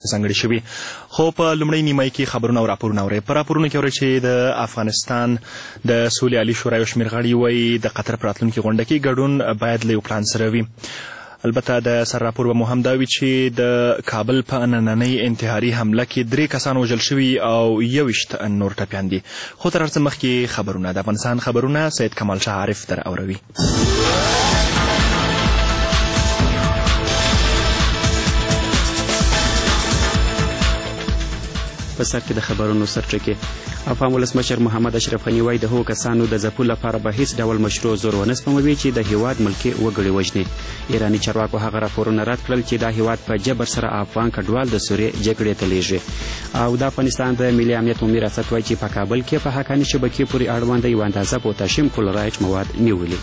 ځانګړي شوي. خو په لومړۍ نیمایي کې خبرونه او راپورونه اورئ. په راپورونو کې اورئ چې د افغانستان د سولې عالي شورا یو شمېر غړي وایي د قطر په راتلونکي غونډه کې ګډون باید له یو پلان سره وي. البته د سر راپور به مو هم دا وي چې د کابل په نننۍ انتحاري حمله کې 3 کسان وژل شوي او 21 نور ټپیان دي. خو تر هر څه مخکې خبرونه. د افغانستان خبرونه سید کمال شاه عارف در اوروي. په سر کې د خبرونو سرچکې. افغان ولسمشر محمد اشرف غني وایي د هغو کسانو د ځپلو لپاره به هیڅ ډول مشروع زور ونه سپموي چې د هیواد ملکي وګړي وژني. ایراني چارواکو هغه راپورونه رد کړل چې دا هیواد په جبر سره افغان کډوال د سوریې جګړې ته لیږي. او د افغانستان د ملي امنیت عمومي ریاست وایي چې په کابل کې په حقاني شبکې پورې اړوند یوه اندازه پوتاشیم کلورایډ مواد نیولي.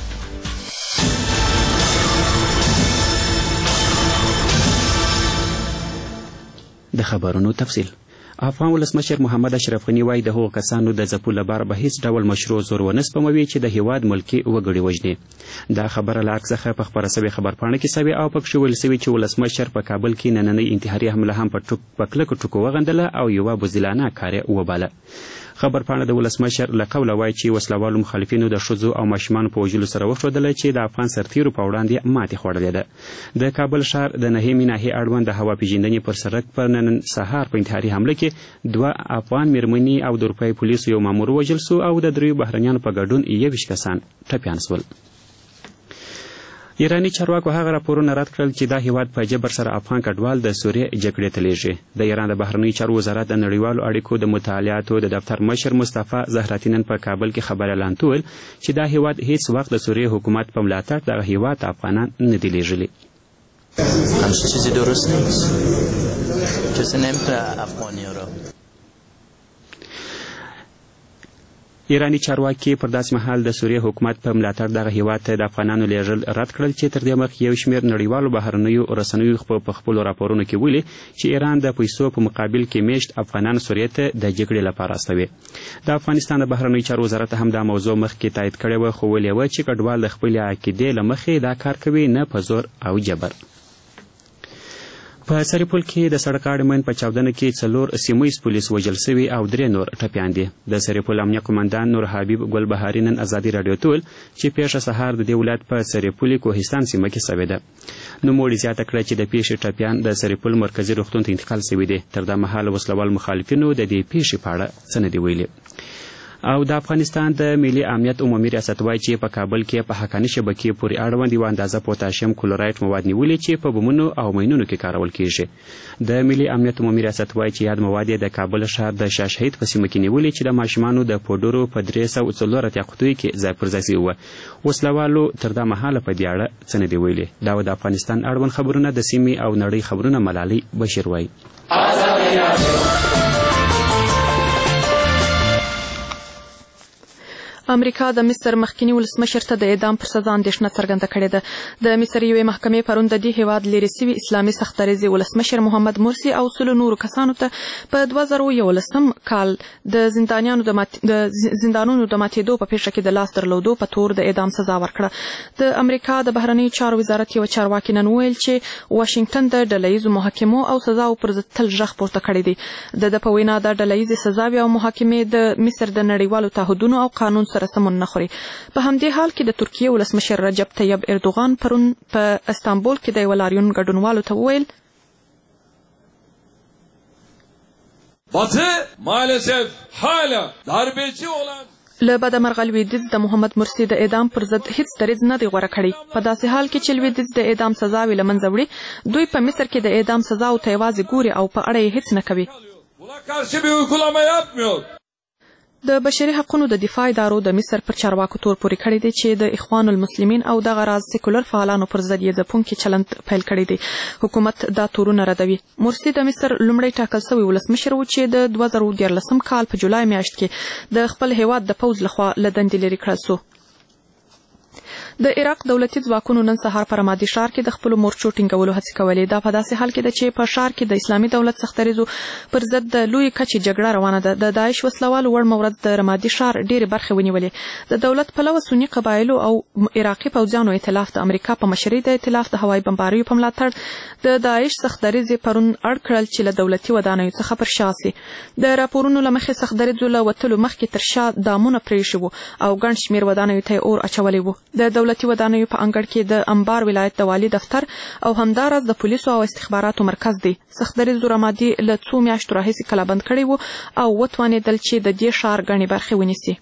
د خبرونو تفصیل. افغان ولسمشر محمد اشرف غني وایي د هغو کسانو د ځپلو لپاره به هیڅ ډول مشروع زور ونه سپموي چې د هیواد ملکي وګړي وژني. دا خبره له عکس څخه په خپره سوې خبرپاڼه کې سوې او پکښې ویل سوي چې ولسمشر په کابل کې نننۍ انتحاري حمله هم په کلکو ټکو وغندله او یوه بزدلانه کاریه وباله. خبرپاڼه د ولسمشر له قوله وایي چې وسلوالو مخالفینو د ښځو او ماشومانو په وژلو سره وښودله چې د افغان سرتیرو په وړاندې ماتې خوړلې ده. د کابل ښار د نهیمې ناحیې اړوند د هوا پیژندنې پر سړک پر نن سهار په انتحاري حمله کې 2 افغان میرمنې او د اروپایي پولیسو یو مامور وژل سو او د 3 بهرنیانو په ګډون 21 کسان ټپیان سول. ایراني چارواکو هغه راپورونه رد کړل چې دا هیواد په جبر سره افغان کډوال د سوریې جګړې ته لیږي. د ایران د بهرنیو چارو وزارت د نړیوالو اړیکو د مطالعاتو د دفتر مشر مصطفی زهراتی نن په کابل کې خبر اعلان کړ چې دا هیواد هیڅ وخت د سوریې حکومت په ملاتړ دغه هیواد افغانان نه دي لیږلي. همچین چیزی درست نیست. کسی نمیتونه افغانی‌ها را. ایراني چارواکي پر داسې مهال د سوریې حکومت په ملاتړ دغه هیواد ته د افغانانو لیږل رد کړل چې تر دې مخکې یو شمېر نړیوالو بهرنیو رسنیو په خپلو راپورونو کې ویلي چې ایران د پیسو په مقابل کې میشت افغانان سوریې ته د جګړې لپاره استوي. د افغانستان د بهرنیو چارو وزارت هم دا موضوع مخکې تایید کړې وه خو ویلې وه چې کډوال د خپلې عقیدې له مخې دا کار کوي نه په زور او جبر. په سرپل کې د سړک اړمن په چاودنه کې 4 سیمه ییز پولیس وژل سوي او 3 نور ټپیان دي. د سرپل امنیه قومندان نور حبیب ګل بهاري نن ازادي راډیو ته ویل چې پیښه سهار د دې ولایت په سرپل کوهستان سیمه کې سوې ده. نوموړي زیاته کړه چې د پیښې ټپیان د سرپل مرکزي روغتون ته انتقال سوي دي. تر دا مهاله وسلوال مخالفینو د دې پیښې په اړه څه نه دي ویلي. او د افغانستان د ملي امنیت عمومي ریاست وایي چې په کابل کې په حقاني شبکې پورې اړوند یوه اندازه پوتاشیم کلورایډ مواد نیولي چې په بمونو او ماینونو کې کارول کیږي. د ملي امنیت عمومي ریاست وایي چې یاد مواد یې د کابل ښار د شاه شهید په سیمه کې نیولي چې د ماشومانو د پوډرو په 304 قطیو کې ځای پر ځای سوي وه. وسلوالو تر دا مهاله په دې اړه څه نه دي ویلي. دا و د افغانستان اړوند خبرونه. د سیمې او نړۍ خبرونه ملالۍ بشیر وایي. امریکا د مصر مخکنی ولسمشر ته د اعدام پر سزا اندېښنه څرګنده کړې ده. د مصر یوې محکمې پرون د دې هیواد لیرې سوي اسلامي سخت دریځي ولسمشر محمد مرسي او 100 نورو کسانو ته په 2011 کال د زندانونو د ماتېدو په پیښه کې د لاس درلودو په تور د اعدام سزا ورکړه. د امریکا د بهرنیو چارو وزارت یو چارواکي نن ویل چې واشنګټن د ډلهییزو محاکمو او سزاو پر ضد تل غږ پورته کړی دی. د په وینا د ډلهییزې سزاوې او محاکمې د مصر د نړیوالو تعهدونو او قانون سره سمون نه خوري. په همدې حال کې د ترکیې ولسمشر رجب طیب اردوغان پرون په استانبول کې د یوه لاریون ګډونوالو ته وویل Batı maalesef hala darbeci olan له بده مرغه لویدیځ د محمد مرسي د اعدام پر ضد هیڅ دریځ نه دی غوره کړی. په داسې حال کې چې لویدیځ د اعدام سزاوې له منځه وړي، دوی په مصر کې د اعدام سزاو ته یوازې ګوري او په اړه یې هیڅ نه کوي. buna karşı bir uygulama yapmıyor. د بشري حقوقو د دفاع ادارو د مصر پر چارواکو تور پورې کړی دی چې د اخوان المسلمین او دغه راز سیکولر فعالانو پر ضد یې ځپونکي چلند پیل کړی دی. حکومت دا تورونه ردوي. مرسي د مصر لومړی ټاکل سوی ولسمشر و چې د 2014 کال په جولای میاشت کې د خپل هیواد د پوځ لخوا له دندې لرې کړل سو. د عراق دولتي ځواکونو نن سهار په رمادي ښار کې د خپلو مورچو ټینګولو هڅې کولې. دا په داسې حال کې ده چې په ښار کې د اسلامي دولت سختریزو پر ضد د لوی کچې جګړه روانه ده. د داعش وسلوالو وړ مورد د رمادي ښار ډېرې برخې ونیولې. د دولت پلوه سني قبایلو او عراقي پوځیانو ائتلاف د امریکا په مشرۍ د ائتلاف د هوایي بمباریو په ملاتړ د داعش سختریزې پرون اړ کړل چې له دولتي ودانیو څخه پر شا سي. د راپورونو له مخې سختریزو له وتلو مخکې تر شا دامونه پرېښي وو او ګڼ شمېر ودانیو ته اور اچولی وو. د دولتي ودانیو په انګړ کې د انبار ولایت د والي دفتر او همداراز د پولیسو او استخباراتو مرکز دی. سختدریز رمادي له څو میاشتو راهیسې کلابند کړی وو او وتوانېدل چې د دې ښار ګڼې برخې ونیسي.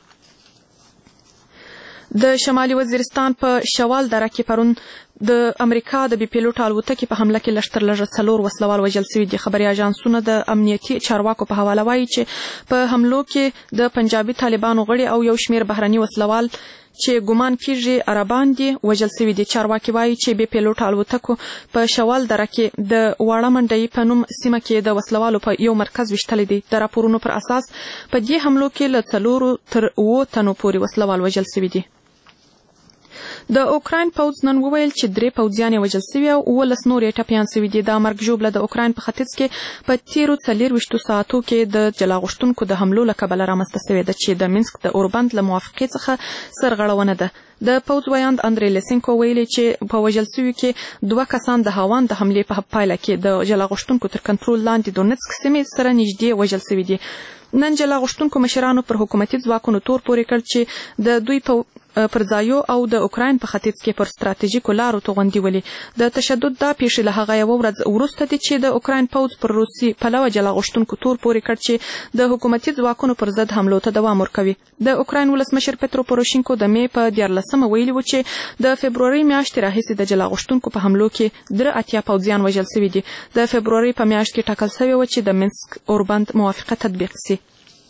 د شمالي وزیرستان په شوال دره کې پرون د امریکا د بي پیلوټ الوتکې په حمله کې لږتر لږه 4 وسلوال وژل سوي دي. خبري اژانسونه د امنیتي چارواکو په حواله وایي چې په حملو کې د پنجابي طالبانو غړي او یو شمېر بهرني وسلوال چې ګمان کیږي عربان دي وژل سوي دي. چارواکي وایي چې بي پیلوټ الوتکو په شوال دره کې د واړه منډۍ په نوم سیمه کې د وسلوالو په یو مرکز ویشتلی دی. د راپورونو پر اساس په دې حملو کې له 4 تر 7 تنو پورې وسلوال وژل سوي دي. د اوکراین پوځ نن وویل چې 3 پوځیان یې وژل سوي او 19 نور یې ټپیان سوي دي. دا مرګ ژوبله د اوکراین په ختیځ کې په تیرو 24 ساعتو کې د جلا غوښتونکو د حملو له کبله رامنځته سوې ده چې د مینسک د اوربند له موافقې څخه سرغړونه ده. د پوځ ویاند اندرې لیسنکو ویلي چې په وژل سوي کې 2 کسان د هاوان د حملې په پایله کې د جلا غوښتونکو تر کنټرول لاندې دونیتسک سیمې سره نږدې وژل سوي دي. نن جلا غوښتونکو مشرانو پر حکومتي ځواکونو تور پورې کړ چې د دوی پر ځایو او د اوکراین په ختیځ کې پر ستراتیژیکو لارو توغندي ولي. د تشدد دا پیښې له هغه یوه ورځ وروسته دي چې د اوکراین پوځ پر روسي پلوه جلا غوښتونکو تور پورې کړ چې د حکومتي ځواکونو پر ضد حملو ته دوام ورکوي. د اوکراین ولسمشر پترو پوروشینکو د مې په 14 ویلي و چې د فبروري میاشتې راهیسې د جلا غوښتونکو په حملو کې 83 پوځیان وژل سوي دي. د فبروري په میاشت کې ټاکل سوی و چې د مینسک اوربند موافقه تطبیق سي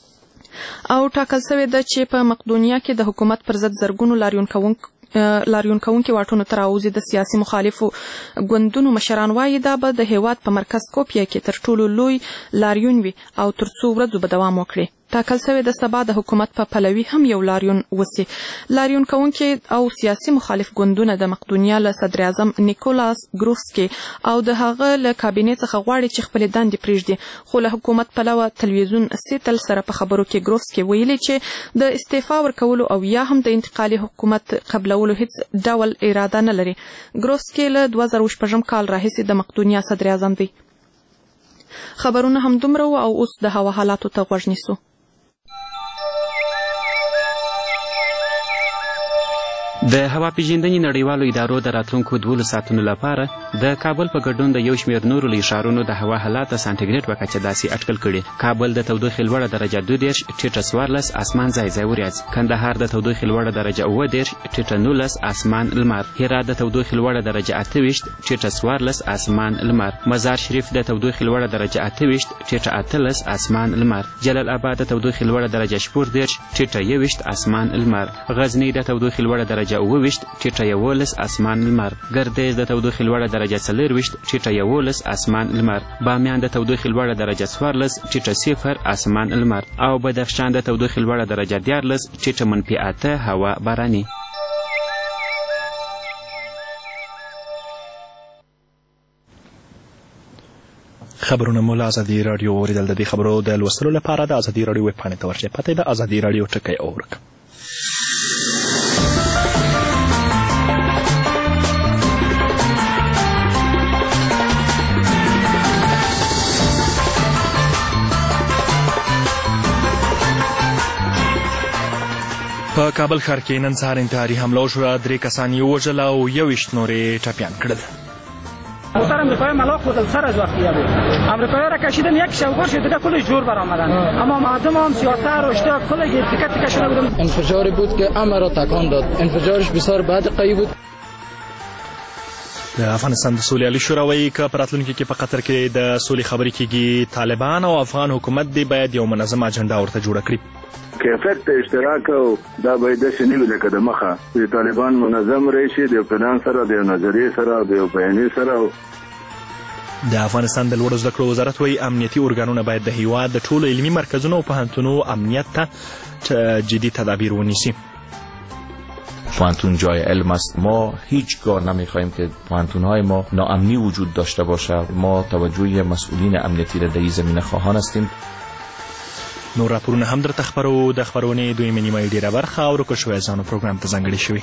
او ټاکل سوی ده چې په مقدونیا کې د حکومت پر ضد زرګونو لاریون کوونکي واټونو ته راوځي. د سیاسي مخالفو ګوندونو مشران وایي دا به د هیواد په مرکز کوپیا کې تر ټولو لوی لاریون وي او تر څو ورځو به دوام وکړي. ټاکل سوی د سبا د حکومت په پلوي هم یو لاریون وسی. لاریون کوونکي او سیاسي مخالف ګوندونه د مقدونیا له صدر اعظم نیکولاس ګروفسکي او د هغه له کابینې څخه غواړي چې خپل دندې پرېږدي. خو له حکومت پلوه تلویزیون سیتل سره په خبرو کې ګروفسکي ویلي چې د استعفا ورکولو او یا هم د انتقالي حکومت قبلولو هیڅ ډول اراده نه لري. ګروفسکي له 2016 کال راهیسې د مقدونیا صدر اعظم دی. خبرونه هم دومره او اوس د هوا حالاتو ته غوږ نیسو. د هوا پیژندنې نړیوالو ادارو د راتلونکو 12 ساعتونو لپاره د کابل په ګډون د یو شمېر نورو لوی ښارونو د هوا حالات د سانټیګریډ په کچه داسې اټکل کړي. کابل د تودوخې لوړه درجه 22، ټیټه 14، اسمان ځای ځای وریځ. کندهار د تودوخې لوړه درجه 29، ټیټه 19، اسمان لمر. هرات د تودوخې لوړه درجه 28، ټیټه 14، اسمان لمر. مزار شریف د تودوخې لوړه درجه 28، ټیټه 18، اسمان لمر. جلال آباد د تودوخې لوړه درجه 14، ټیټه 21، اسمان لمر. غزنی د تودوخې لوړه درجه 29، ټیټه 11، اسمان لمر. ګردیز د تودوخې لوړه درجه 24، ټیټه 11، اسمان لمر. بامیان د تودوخې لوړه درجه 14، ټیټه 0، اسمان لمر. او بدخشان د تودوخې لوړه درجه 14، ټیټه -8 هوا باراني. خبرونه مو له ازادي راډیو اوریدل. د دې خبرو د لوستلو لپاره د ازادي راډیو ویب پاڼې ته ورشئ. پته یې د ازادي راډیو ټکی اورک. په کابل ښار کې نن سهار انتحاري حمله وشوه. 3 کسان یې ووژل او 21 نور یې ټپیان کړل. موتر امریکایی ملاق بودن سر از وقتیه بود. امریکایی را کشیدن یک شوگر شد دیگه کلش جور برآمدن. اما مردم هم سیاست رو اشتراک کل تیکه شده بودن. انفجاری بود که همه را تکان داد. انفجارش بسیار بد قوی بود. د افغانستان د سولې عالي شورا وایي که په راتلونکي کې په قطر کې د سولې خبرې کېږي، طالبان او افغان حکومت دی باید یو منظم اجنډا ورته جوړه کړي. کیفیت ته اشتراک او دا باید داسې نه وي لکه د مخه چې طالبان منظم راشي د یو پلان سره، د یو نظریې سره، د یو بیانیې سره. د افغانستان د لوړو زده کړو وزارت وایي امنیتي ارګانونه باید د هیواد د ټولو علمي مرکزونو او پوهنتونونو امنیت ته جدي تدابیر ونیسي. پوهنتون جای علم است. ما هیچگاه نمیخواهیم که پوهنتون‌های ما ناامنی وجود داشته باشه. ما توجه مسئولین امنیتی را در این زمینه خواهان هستیم. نور راپورونه هم درته خپرو د خپرونې دویمه نیمه ډیره برخه او ورکړل شوې ځانو پروګرام ته ځانګړې شوې.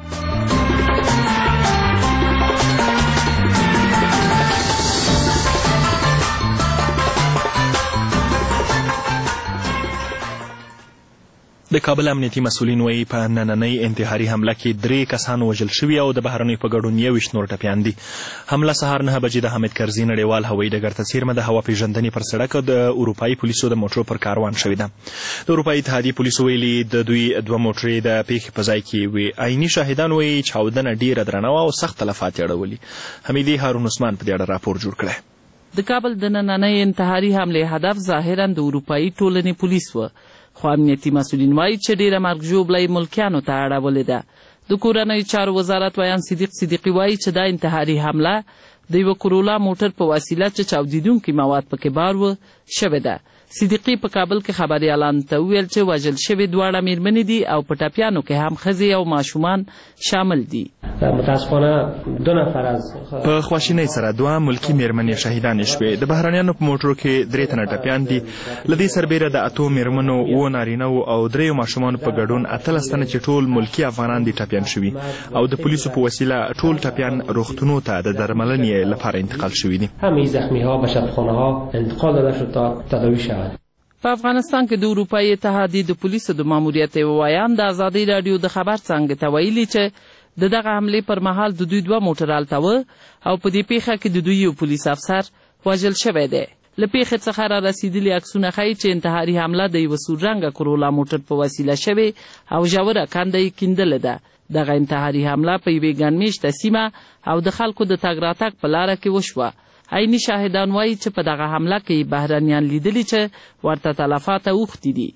د کابل امنیتي مسؤلین وایي په نننۍ انتحاري حمله کې 3 کسان وژل شوي او د بهرنیو په ګډون 21 نور ټپیان دي. حمله سهار 9 بجې د حامد کرزي نړیوال هوایي ډګر ته څیرمه د هوا پیژندنې پر سړک د اروپایي پولیسو د موټرو پر کاروان شوې ده. د اروپایي اتحادیې پولیسو ویلي د دوی 2 موټرې د پیښې په ځای کې وي. عیني شاهدان وایي چاودنه ډیره درنه وه او سخت تلفات یې اړولي. حمیدي هارون عثمان په دې اړه راپور جوړ کړی. د کابل د نننۍ انتحاري حملې هدف ظاهرا د اروپایي ټولنې پولیس و، خو امنیتي مسؤلین وایي چې ډیره مرګ ژوبله یې ملکیانو ته اړولې ده. د کورنیو چارو وزارت ویان صدیقي وایي چې دا انتحاري حمله د یوه کرولا موټر په وسیله چې چاودیدونکي مواد پکې بار و شوې ده. صدیقي په کابل کې خبریالانو ته وویل چې وژل شوې 2 مېرمنې دي او په ټپیانو کې هم ښځې او ماشومان شامل دي. متاسفانه 2 نفر از په خواشینۍ سره 2 ملکي مېرمنې شهیدانې شوې. د بهرنیانو په موټرو کې 3 تنه ټپیان دي. له دې سربیره د 8 مېرمنو 2 نارینه‌و او 3 ماشومانو په ګډون 18 تنه چې ټول ملکي افغانان دي ټپیان شوي او د پولیسو په وسیله ټول ټپیان روغتونو ته د درملنې لپاره انتقال شوي دي. همه زخمی‌ها به شفاخانه‌ها انتقال داده شد تا تداوی شوند. په افغانستان کې د اروپایي اتحادیې د پولیسو د ماموریت وایان د ازادۍ راډیو د خبر څانګې ته ویلي چې د دغه حملې پر مهال د دوی 2 موټر هلته وه او په دې پیښه کې د دوی یو پولیس افسر وژل شوی دی. له پیښې څخه را رسېدلي عکسونه ښایي چې انتحاري حمله د یوه سور رنګه کرولا موټر په وسیله شوې او ژوره کنده یې کیندلې ده. دغه انتحاري حمله په یوې ګڼمېشته سیمه او د خلکو د تګ راتګ په لاره کې وشوه. عیني شاهدان وایي چې په دغه حمله کې بهرنیان لیدلي چې ورته تلفات اوښتي دي.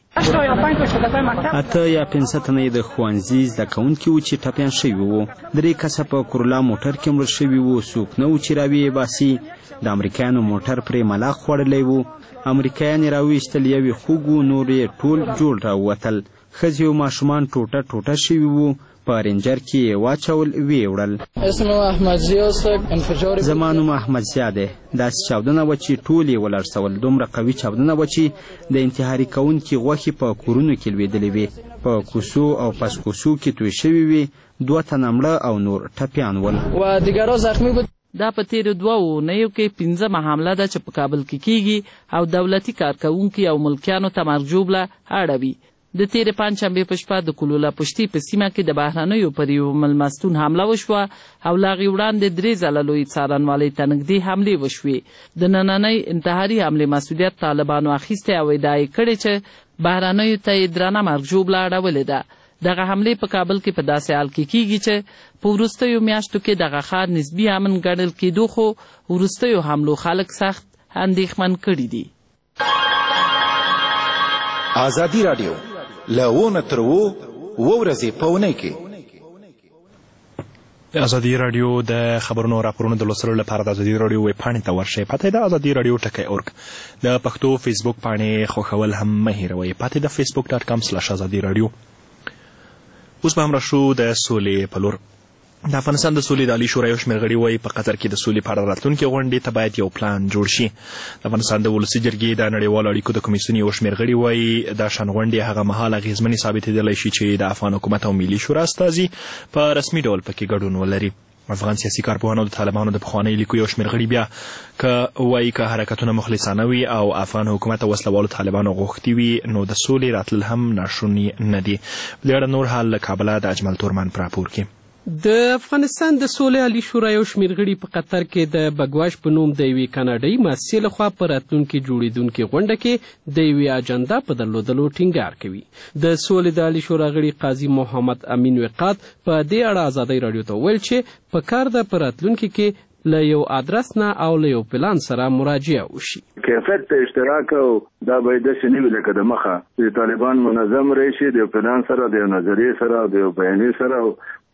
8 یا 15 تنه د ښوونځي زده کوونکي وو چې ټپیان شوي وو. 3 کسه په کرولا موټر کې مړه شوي وو. څوک نه وو چې راویې باسي. د امریکایانو موټر پرې ملاخ خوړلی وو. امریکایان یې راویستل، یو یې خوږ وو، نور یې ټول جوړ راووتل. ښځې او ماشومان ټوټه ټوټه شوي وو. په رینجر کې یې واچول، ویې وړل. زما نوم احمد ضیا دی. داسې چاودنه وه چې ټول یې ولړسول. دومره قوي چاودنه وه چې د انتحاري کوونکي غوښې په کورونو کې لوېدلې وې. په کوڅو او پس کوڅو کې توی شوي وې. 2 تنه مړه او نور ټپیان ول. دا په تیرو 2 اونیو کې 15مه حمله ده چې په کابل کې کیږي او دولتي کارکوونکي او ملکیانو ته مرګ ژوبله اړوي. د تیرې پنجشنبې په شپه د کلولا پشتي په سیمه کې د بهرنیو پر یو مېلمستون حمله وشوه او له هغې وړاندې 3 ځله لوی څارنوالۍ ته نږدې حملې وشوې. د نننۍ انتحاري حملې مسؤلیت طالبانو اخیستی او ادعا یې کړې چې بهرنیو ته یې درنه مرګ ژوبله اړولې ده. دغه حملې په کابل کې په داسې حال کې کیږي چې په وروستیو میاشتو کې دغه ښار نسبي امن ګڼل کېدو خو وروستیو حملو خلک سخت اندېښمن کړي دي. ازادي راډیو له 1 تر 2 ورځې په اونۍ کې ازادي راډیو د خبرونو راپورونو د لوستلو لپاره د ازادي راډیو ویب پاڼې ته ورشئ. پته د ازادي راډیو ټکی.org د پښتو فیسبوک پاڼې خوښول هم مه هېروئ. پته د facebook.com/ازادي راډیو. اوس به هم راشو د سولې په لور. د افغانستان د سولې د عالي شورا یو شمېر غړي وایي په قطر کې د سولې په اړه راتلونکې غونډې ته باید یو پلان جوړ شي. د افغانستان د ولسي جرګې د نړیوالو اړیکو د کمیسیون یو شمېر غړي وایي دا شان غونډې هغه مهال اغېزمنې ثابتېدلی شي چې د افغان حکومت او ملي شورا استازي په رسمي ډول پکې ګډون ولري. افغان سیاسي کارپوهانو د طالبانو د پخوانۍ لیکو یو شمېر غړي بیا وایي که حرکتونه مخلصانه وي او افغان حکومت او وسلوالو طالبانو غوښتي وي نو د سولې راتلل هم ناشوني نه دي. په دې اړه نور حال له کابله د اجمل تورمان په راپور کې. د افغانستان د سولې عالي شورا یو شمېر غړي په قطر کې د بګواش په نوم د یوې کاناډایي مؤسسې لخوا په راتلونکي جوړېدونکې غونډه کې د یوې اجنډا په درلودلو ټینګار کوي. د سولې د عالي شورا غړي قاضي محمد امین وقات په دې اړه ازادۍ راډیو ته وویل چې په کار ده په راتلونکي کې له یو ادرس نه او له یو پلان سره مراجعه وشي. کیفیت ته اشتراک او دا باید داسې نه وي لکه د مخه چې طالبان منظم راشي د پلان سره د نظریې سره د بیانیې سره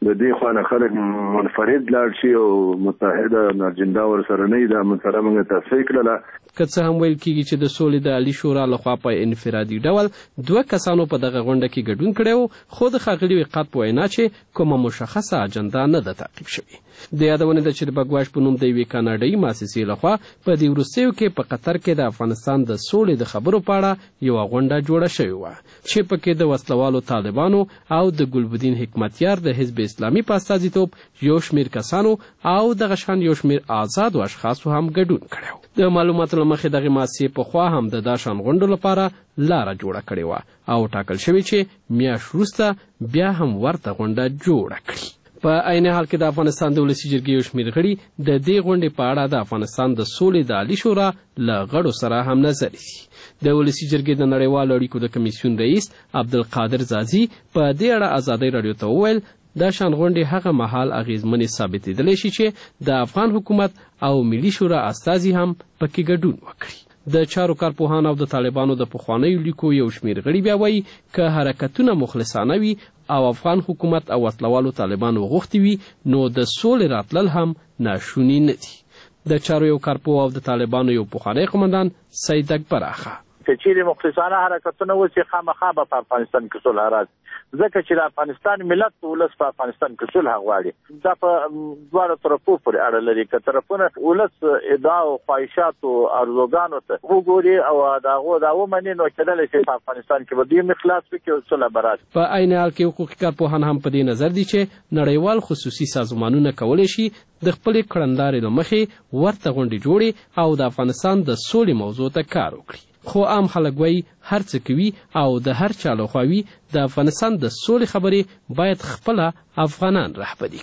د دې خوا نه خلک منفرد لاړ شي او متحده اجنډا ورسره نه دا مسله موږ تصفیه کړله. که څه هم ویل کېږي چې د سولې د عالي شورا لخوا په انفرادي ډول 2 کسانو په دغه غونډه کې ګډون کړی و، خو د ښاغلي وقات په وینا چې کومه مشخصه اجنډا نه ده تعقیب شوې. د یادونې ده چې د بګواش په نوم د یوې کاناډایي مؤسسې لخوا په دې وروستیو کې په قطر کې د افغانستان د سولې د خبرو په اړه یوه غونډه جوړه شوې وه چې پکې د وسلوالو طالبانو او د ګلبدین حکمتیار د حزب اسلامي په استازیتوب یو شمېر کسانو او دغه شان یو شمېر آزادو اشخاصو هم ګډون کړی و. د معلوماتو له مخې دغې مؤسسې پخوا هم د دا شان غونډو لپاره لاره جوړه کړې وه او ټاکل شوې چې میاشت وروسته بیا هم ورته غونډه جوړه کړي. په عین حال کې د افغانستان د ولسي جرګې یو شمېر غړي د دې غونډې په اړه د افغانستان د سولې د عالي شورا له غړو سره هم نظر دي. د ولسي جرګې د نړیوالو اړیکو د کمیسیون رئیس عبدالقادر زازي په دې اړه ازادۍ راډیو ته وویل دا شان غونډې هغه مهال اغیزمنې ثابتېدلی شي چې د افغان حکومت او ملي شورا استازي هم پکې ګډون وکړي. د چارو کارپوهان او د طالبانو د پخوانیو لیکو یو شمېر غړي بیا وایي که حرکتونه مخلصانه وي او افغان حکومت او وسلوالو طالبانو غوښتي وي نو د سولې راتلل هم ناشوني نه دي. د چارو یو کارپوه او د طالبانو یو پخوانی قمندان سید اکبر آخا که چیرې مخلصانه حرکتونه وسي خامخا به په افغانستان کې صلح راځي، ځکه چې د افغانستان ملت ولس په افغانستان کې صلح غواړي. دا په دواړو طرفو پورې اړه لري. که طرفونه ولس ادعا او خواهشات او ارزوګانو ته وګوري او د هغو دا ومني نو کېدلی شي په افغانستان کې به دوی اخلاص وکړي او صلح به راشي. په عین حال کې حقوقي کارپوهان هم په دې نظر دي چې نړیوال خصوصي سازمانونه کولی شي د خپلې کړندارې له مخې ورته غونډې جوړي او د افغانستان د سولې موضوع ته کار وکړي. خو عام خلک وایي هر څه کوي او د هر چا لخوا وي د افغانستان د سولې خبرې باید خپله افغانان رهبري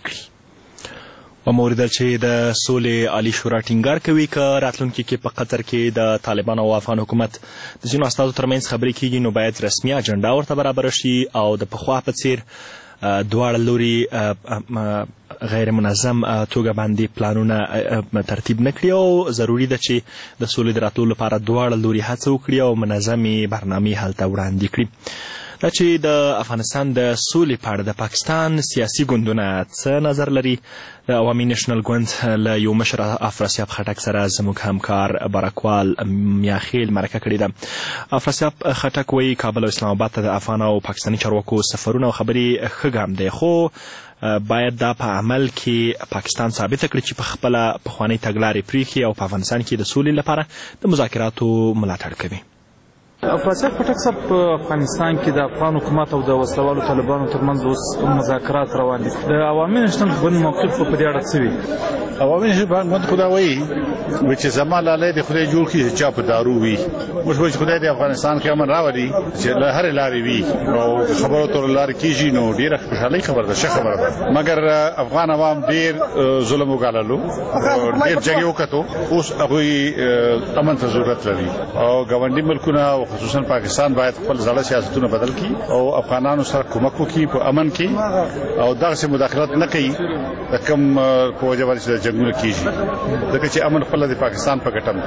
کړي. وموریده چې د سولې عالي شورا ټینګار کوي که راتلونکي کې په قطر کې د طالبانو او افغان حکومت د ځینو استازو ترمنځ خبرې کیږي نو باید رسمي اجنډا ورته برابره شي او د پخوا په څیر دواړه لوري غیر منظم توګه باندې پلانونه ترتیب نه کړي او ضروري ده چې د سولې د راتلو لپاره دواړه لوري هڅه وکړي او منظمې برنامې هلته وړاندې کړي. دا چې د افغانستان د سولې په اړه د پاکستان سیاسي ګوندونه څه نظر لري، د عوامي نېشنل ګوند له یو مشر افراسیاب خټک سره زموږ همکار بارکوال میاخیل مرکه کړې ده. افراسیاب خټک وایي کابل او اسلام آباد ته د افغان او پاکستاني چارواکو سفرونه او خبرې ښه ګام دی، خو باید دا په عمل کې پاکستان ثابته کړي چې په خپله پخوانۍ تګلارې پرېښي او په افغانستان کې د سولې لپاره د مذاکراتو ملاتړ کوي. افراسیاب خټک صاحب په افغانستان کې د افغان حکومت او د وسلوالو طالبانو ترمنځ اوس مذاکرات روان دي. د عوامي نېشنل ګوند موقف په دې اړه څه وي؟ عوامي نېشنل ګوند خو دا وایي چې زما لالی د خدای جوړ کړي چې چا په دارو وي. موږ وایو چې خدای د افغانستان کې امن راولي چې له هرې لارې وي او خبرو تر لارې کېږي نو ډېره خوشحالۍ خبره ده، ښه خبره ده. مګر افغان عوام ډېر ظلم وګاللو، ډېر جګړې وکتو، اوس هغوی امن ته ضرورت لري او ګاونډي ملکونه او خصوصا پاکستان باید خپل زړه سیاستونه بدل کړي او افغانانو سره کومک وکړي په امن کې او دغسې مداخلت نه کوي د کوم په وجه باندې چې جنګونه کېږي، ځکه چې امن خپله د پاکستان په ګټه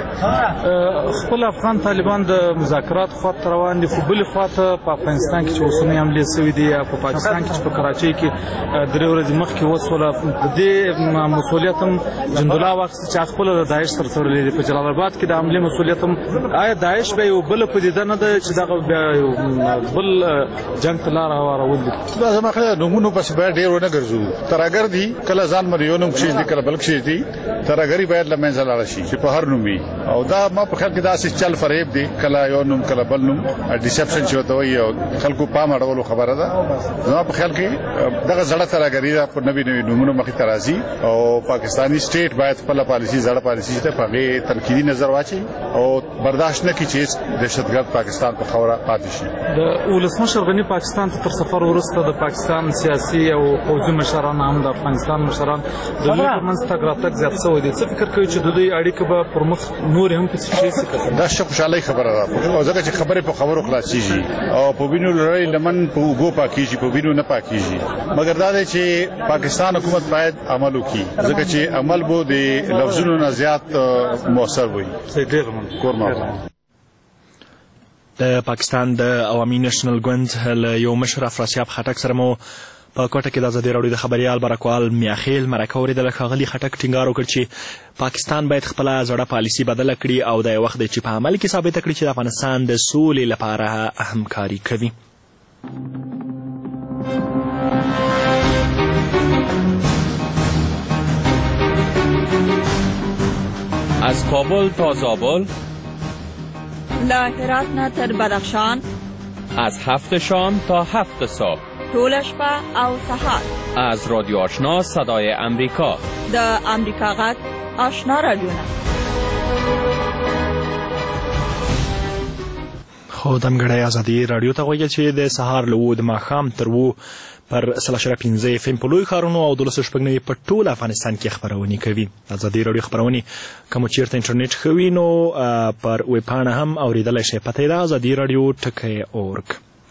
دی. خپل افغان طالبان د مذاکرات خواته روان دي، خو بلې خواته په افغانستان کې چې اوسنۍ حملې سوي دي یا په پاکستان کې چې په کراچۍ کې 3 ورځې مخکې وسوله، د دې مسؤلیت هم جندالله واخیست چې خپله د داعش سره تړلی دی. په جلال آباد کې د حملې مسؤلیت هم آیا داعش به یو بله پدیده نه ده چې دغه بیا یو بل جنګ ته لاره هوارول دي؟ دا زما خیال نومونو پسې باید ډېر ونه ګرځو. ترهګر دي، کله ځان باندې یو نوم کښېږدي کله بل کښېږدي. ترهګري باید له منځه لاړه شي چې په هر نوم وي او دا ما په خیال کې داسې چل فریب دی، کله یو نوم کله بل نوم، ډیسپشن چې ورته وایي او خلکو پام اړولو خبره ده. زما په خیال کې دغه زړه ترهګري ده، په نوي نوي نومونو مخې ته راځي او پاکستاني سټیټ باید خپله پالیسي زړه پالیسي چې ده په هغې تنقیدي نظر واچي او برداشت نه کړي چې دهشتګرد پاکستان په خوره پاتې شي. د ولسمشر غني پاکستان ته تر سفر وروسته د پاکستان سیاسي او پوځي مشران هم د افغانستان مشران د دوی ترمنځ تګ راتګ زیات شوی دی. څه فکر کوي چې د دوی اړیکه به پر مخ نورې هم پسې شي؟ دا ښه خوشحالۍ خبره ده او ځکه چې خبرې په خبرو خلاصېږي او په وینو لړۍ لمن په اوږو پاکېږي، په وینو نه پاکېږي. مګر دا دی چې پاکستان حکومت باید عمل وکړي، ځکه چې عمل به د لفظونو نه زیات مؤثر وي. د پاکستان د عوامي نېشنل ګوند له یو مشر افراسیاب خټک سره مو په کوټه کې د ازادي راډیو د خبريال برکوال میاخیل مرکه اورېدله. ښاغلي خټک ټینګار وکړ چې پاکستان باید خپله زړه پالیسي بدله کړي او د وخت دی چې په عمل کې ثابته کړي چې د افغانستان د سولې لپاره همکاري کوي. از کابل تا زابل، له هرات نه تر بدخشان، از 7 شام تا 7 صبح، ټوله شپه او سهار. از رادیو آشنا صدای امریکا، د امریکا غږ آشنا رادیوونه. خو دمګړی ازادي راډیو ته ویل چې د سهار له 9 د ماښام تر 9 پر 3.5 FM په لوی ښارونو او 12.9 په ټول افغانستان کې خبرونه کوي. ازادي راډیو خبرونه کوم چیرته انټرنیټ خوي نو پر ویب پاڼه هم اوریدلای شئ. پته ده ازادي راډیو ټکی.org.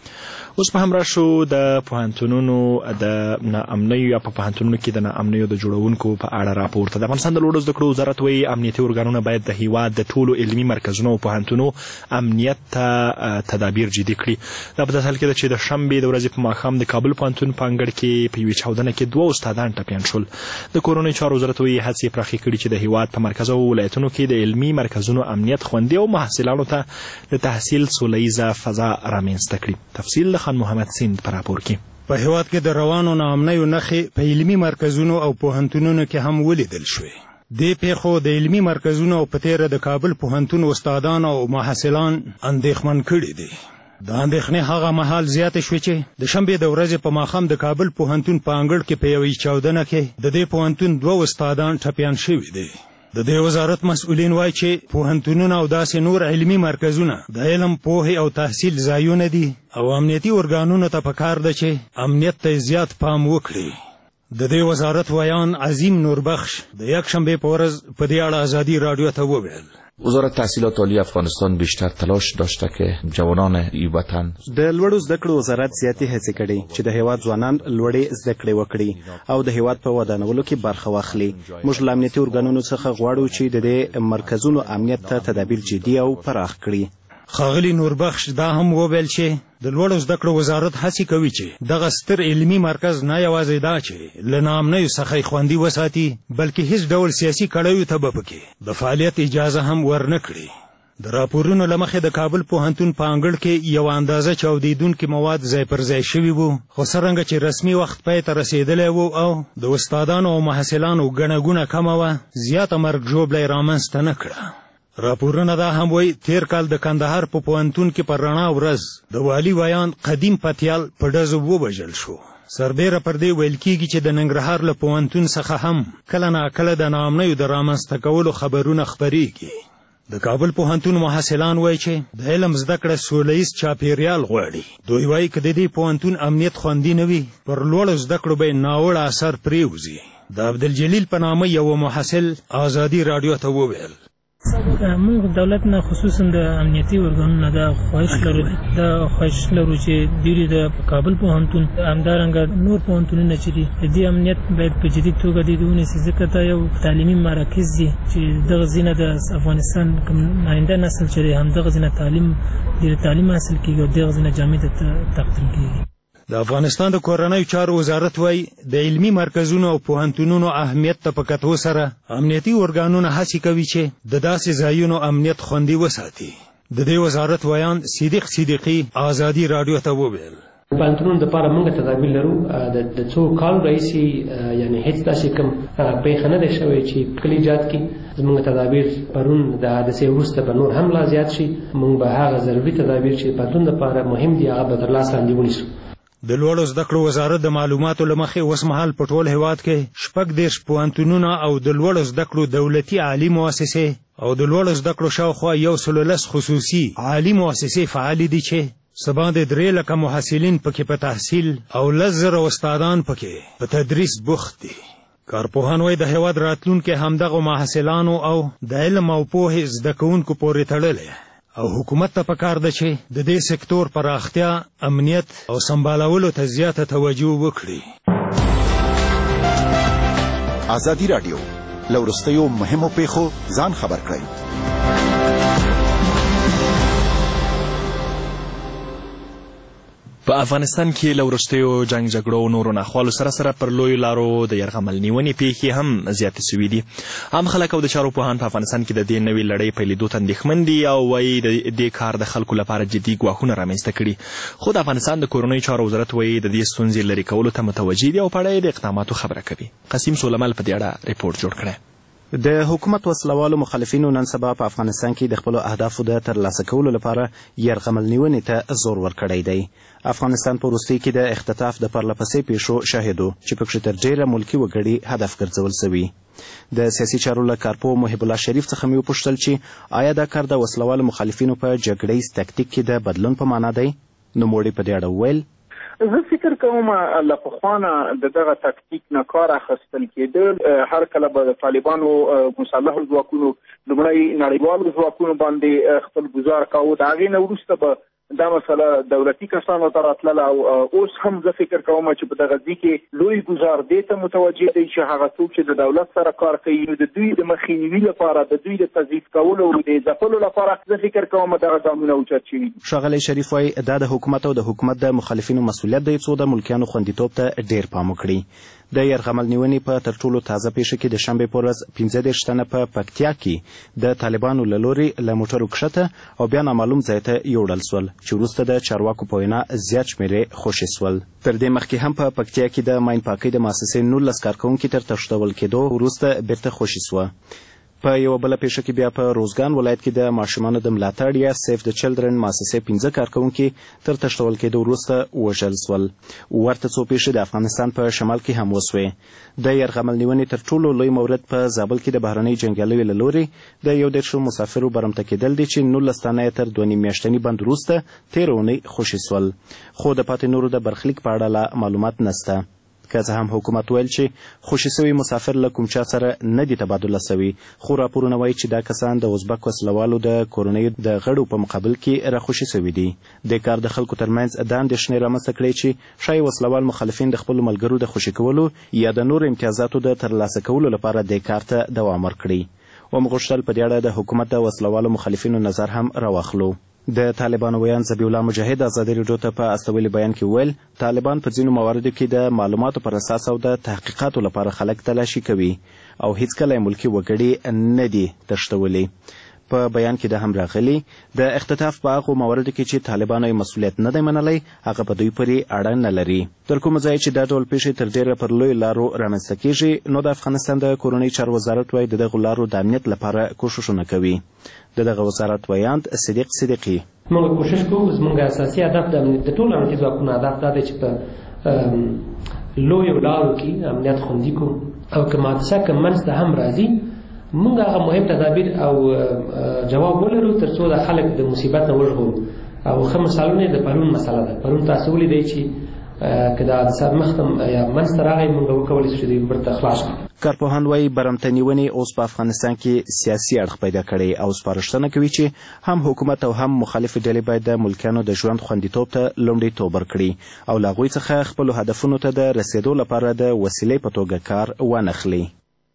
اوس په هم راشو د پوهنتونونو د ناامنیو یا په پوهنتونونو کې د ناامنیو د جوړونکو په اړه راپور ته د افغانستان د لوړو زده کړو وزارت وایي امنیتي ارګانونه باید د هیواد د ټولو علمي مرکزونو او پوهنتونو امنیت ته تدابیر جدي کړي. دا په داسې حال کې ده چې د شنبې د ورځې په ماښام د کابل پوهنتون په انګړ کې په یوې چاودنه کې 2 استادان ټپیان شول. د کورنیو چارو وزارت وایي هڅې پراخې کړي چې د هیواد په مرکز او ولایتونو کې د علمي مرکزونو امنیت خوندي او محصلانو ته د تحصیل سوله ییزه فضا رامنځته کړي. تفصیل خان محمد سیند پر راپور کې. په هیواد کې د روانو ناامنیو نښې په علمي مرکزونو او پوهنتونونو کې هم ولیدل شوې. دې پیښو د علمي مرکزونو او په تیره د کابل پوهنتون استادان او محصلان اندېښمن کړي دي. د اندېښنې هغه مهال زیاتې شوې چې د شنبې د ورځې په ماښام د کابل پوهنتون په انګړ کې په یوې چاودنه کې د دې پوهنتون 2 استادان ټپیان شوي دي. د دې وزارت مسؤلین وایي چې پوهنتونونه او داسې نور علمي مرکزونه د علم، پوهې او تحصیل ځایونه دي او امنیتي ارګانونو ته پکار ده چې امنیت ته زیات پام وکړي. د دې وزارت ویان عظیم نوربخش د یکشنبه په ورځ په دې اړه ازادي راډیو ته وویل. وزارت تحصیلات عالی افغانستان بیشتر تلاش داشته که جوانان این وطن د لوړو زده کړو وزارت زیاتې هڅې کړي چې د هیواد ځوانان لوړې زده کړې وکړي او د هیواد په ودانولو کې برخه واخلي. موږ له امنیتي ارګانونو څخه غواړو چې د دې مرکزونو امنیت ته تدابیر جدي او پراخ کړي. ښاغلي نوربخش دا هم وویل چې د لوړو زده کړو وزارت هڅې کوي چې دغه ستر علمي مرکز نه یوازې دا چې له ناامنیو څخه یې خوندي وساتي بلکې هیڅ ډول سیاسي کړیو ته به پکې د فعالیت اجازه هم ورنه کړي. د راپورونو له مخې د کابل پوهنتون په انګړ کې یو اندازه چاودیدونکي مواد ځای پر ځای شوي وو، خو څرنګه چې رسمي وخت پای ته رسېدلی و او د استادانو او محصلانو ګڼه ګوڼه کمه وه، زیاته مرګ ژوبله یې رامنځته نه کړه. راپورونه دا هم وایي تیر کال د کندهار په پوهنتون کې پر رڼا ورځ د والي ویان قدیم پتیال په ډزو ووژل شو. سربیره پر دې ویل کېږي چې د ننګرهار له پوهنتون څخه هم کله ناکله د ناامنیو د رامنځته کولو خبرونه خپریږي. د کابل پوهنتون محصلان وایي چې د علم زده کړه سوله ییز چاپیریال غواړي. دوی وایي که د دې پوهنتون امنیت خوندي نه وي پر لوړو زده کړو به یې ناوړه اثر پرېوځي. د عبدالجلیل په نامه یو محصل ازادي راډیو ته وویل موږ دولت نه خصوصا د امنیتي ارګانونو د خواهش لرو چې دوی د کابل پوهنتون همدارنګه نور پوهنتونونه چې دي د دې امنیت باید په جدي توګه د دې ونیسي، ځکه دا یو تعلیمي مراکز دي چې دغه ځینه د افغانستان کوم آینده نسل چې همدغه ځینه تعلیم حاصل کیږي او دغه ځینه جامع ته تقدیم کیږي. د افغانستان د کورنیو چارو وزارت وایي د علمي مرکزونو او پوهنتونونو اهمیت ته په کتو سره امنیتي ارګانونه هڅې کوي چې د داسې ځایونو امنیت خوندي وساتي. د دې وزارت ویان صدیق صدیقي ازادي راډیو ته وویل پوهنتونونو دپاره موږ تدابیر لرو. د څو کالو راهیسې یعنې هېڅ داسې کوم پیښه نه ده شوې چې کلي جات کې زموږ تدابیر پرون د حادثې وروسته به نور هم لا زیات شي. موږ به هغه ضروري تدابیر چې پوهنتون دپاره مهم دي هغه به تر لاس لاندې ونیسو. د لوړو زده کړو وزارت د معلوماتو له مخې اوس مهال په ټول هیواد کې 30 پوهنتونونه او د لوړو زده کړو دولتي عالي مؤسسې او د لوړو زده کړو شاوخوا 110 خصوصي عالي مؤسسې فعالې دي چې څه باندې 3 لکه محصلین پکې په تحصیل او 10,000 استادان پکې په تدریس بوخت دي. کارپوهان وایي د هیواد راتلونکی همدغو محصلانو او د علم او پوهې زده کوونکو پورې تړلی او حکومت ته پکار ده چې د دې سکتور پراختیا، امنیت او سمبالولو ته زیاته توجه وکړي. ازادي راډیو له وروستیو مهمو پیښو ځان خبر کړئ. په په افغانستان کې له وروستیو جنګ جګړو او نورو ناخوالو سره سره پر لویو لارو د یرغمل نیونې پیښې هم زیاتې سوي دي. عام خلک او د چارو پوهان په افغانستان کې د دې نوې لړۍ پیلېدو ته اندېښمن دي او وایي د دې کار د خلکو لپاره جدي ګواښونه رامنځته کړي. خو د افغانستان د کورنیو چارو وزارت وایي د دې ستونزې لرې کولو ته متوجه دي او په اړه یې د اقداماتو خبره کوي. قسیم سولمل په دې اړه ریپورټ جوړ کړی. د حکومت وسلوالو مخالفینو نن سبا په افغانستان کې د خپلو اهدافو د ترلاسه کولو لپاره یرغمل نیونې ته زور ورکړی دی. افغانستان په وروستیو کې د اختطاف د پرلهپسې پیښو شاهد و چې پکښې تر ډیره ملکي وګړي هدف ګرځول سوي. د سیاسي چارو له کارپوه محب الله شریف څخه مې وپوښتل چې آیا دا کار د وسلوالو مخالفینو په جګړیز تکتیک کې د بدلون په معنا دی؟ نوموړي په دې اړه وویل زه فکر کوم له پخوانه د دغه تکتیک نه کار اخیستل کېدل. هر کله به د طالبانو مسلحو ځواکونو لومړی نړیوالو ځواکونو باندې خپل ګزار کاوه، د هغې نه وروسته به دا مسله دولتي کسانو ته راتلله او اوس هم زه فکر کوم چې په دغه ځای کې لوی ګزار دې ته متوجه دی چې هغه څوک چې د دولت سره کار کوي نو د دوی د مخنیوي لپاره د دوی د تضعیف کولو او د ځپلو لپاره زه فکر کوم دغه ګامونه اوچت شوي دي. ښاغلی شریف وایي دا د حکومت او د حکومت د مخالفینو مسؤلیت دی څو د ملکیانو خوندیتوب ته ډیر پام وکړي. د یرغمل نیونې په تر ټولو تازه پیښه کې د شنبې په ورځ 15 تنه په پکتیا کې د طالبانو له لورې له موټرو کښته او بیا نامعلوم ځای ته یوړل سول چې وروسته د چارواکو په وینا زیات شمېرې خوشې سول. تر دې مخکې هم په پکتیا کې د ماین پاکۍ د مؤسسې 19 کارکوونکي تر تښتول کېدو وروسته بیرته خوشې سوه. په یوه بله پیښه کې بیا په روزګان ولایت کې د ماشومانو د ملاتړ یا سیف د چلډرن مؤسسې 15 کارکوونکي تر تښتول کېدو وروسته وژل سول. ورته څو پیښې د افغانستان په شمال کې هم وسوې. د یرغمل نیونې تر ټولو لوی مورد په زابل کې د بهرنۍ جنګیالیو له لورې د 11 مسافرو برمته کېدل دي چې 19 تنه یې تر 2 میاشتني بند وروسته تېره اونۍ خوشې سول. خو د پاتې نورو د برخلیک په اړه لا معلومات نسته. که څه هم حکومت ویل چې خوشې سوي مسافر له کوم چا سره نه دي تبادله سوي، خو راپورونه وایي چې دا کسان د ازبک وسلوالو د کورنیو د غړو په مقابل کې راخوشې سوي دي. د کار د خلکو ترمنځ دا اندېښنې رامنځته کړې چې ښایي وسلوال مخالفین د خپلو ملګرو د خوشې کولو یا د نورو امتیازاتو د ترلاسه کولو لپاره دې کار ته دوام ورکړي. ومې غوښتل په دې اړه د حکومت د وسلوالو مخالفینو نظر هم راواخلو. د طالبانو ویان ذبیح الله مجاهد ازادي راډیو ته په استولي بیان کې ویل طالبان په ځینو مواردو کې د معلوماتو پر اساس او د تحقیقاتو لپاره خلک تلاشي کوي او هیڅکله یې ملکي وګړي نه دي تښتولي. په بیان کې دا هم راغلي د اختطاف په هغو مواردو کې چې طالبانو یې مسؤلیت نه دی منلی هغه په دوی پورې اړه نه لري. تر کومه ځایه چې دا ډول پیښې تر ډیره پر لویو لارو رامنځته کیږي نو د افغانستان د کورنۍ چارو وزارت وایي د دغو لارو د امنیت لپاره کوښښونه کوي. د دغه وزارت ویاند صدیق صدیقي موږ کوشش کوو زموږ اساسي هدف د ټولو امنیتي ځواکونو هدف دا دی چې په لویو لارو کې امنیت خوندي کړو او که حادثه که منځته هم راځي موږ هغه مهم تدابیر او جواب ولرو تر څو د خلک د مصیبت نه وژغورو. او ښه مثالونه د پرون مسله ده. پرون تاسو ولیدئ چې که د حادثه مخته یا منځته راغی موږ وکولی شو چې دوی بیرته خلاص کړو. کارپوهان وایي برمته نیونې اوس په افغانستان کې سیاسي اړخ پیدا کړی او سپارښتنه کوي چې هم حکومت او هم مخالفې ډلې باید د ملکیانو د ژوند خوندیتوب ته لومړیتوب ورکړي او له هغوی څخه خپلو هدفونو ته د رسېدو لپاره د وسیلې په توګه کار وانخلي.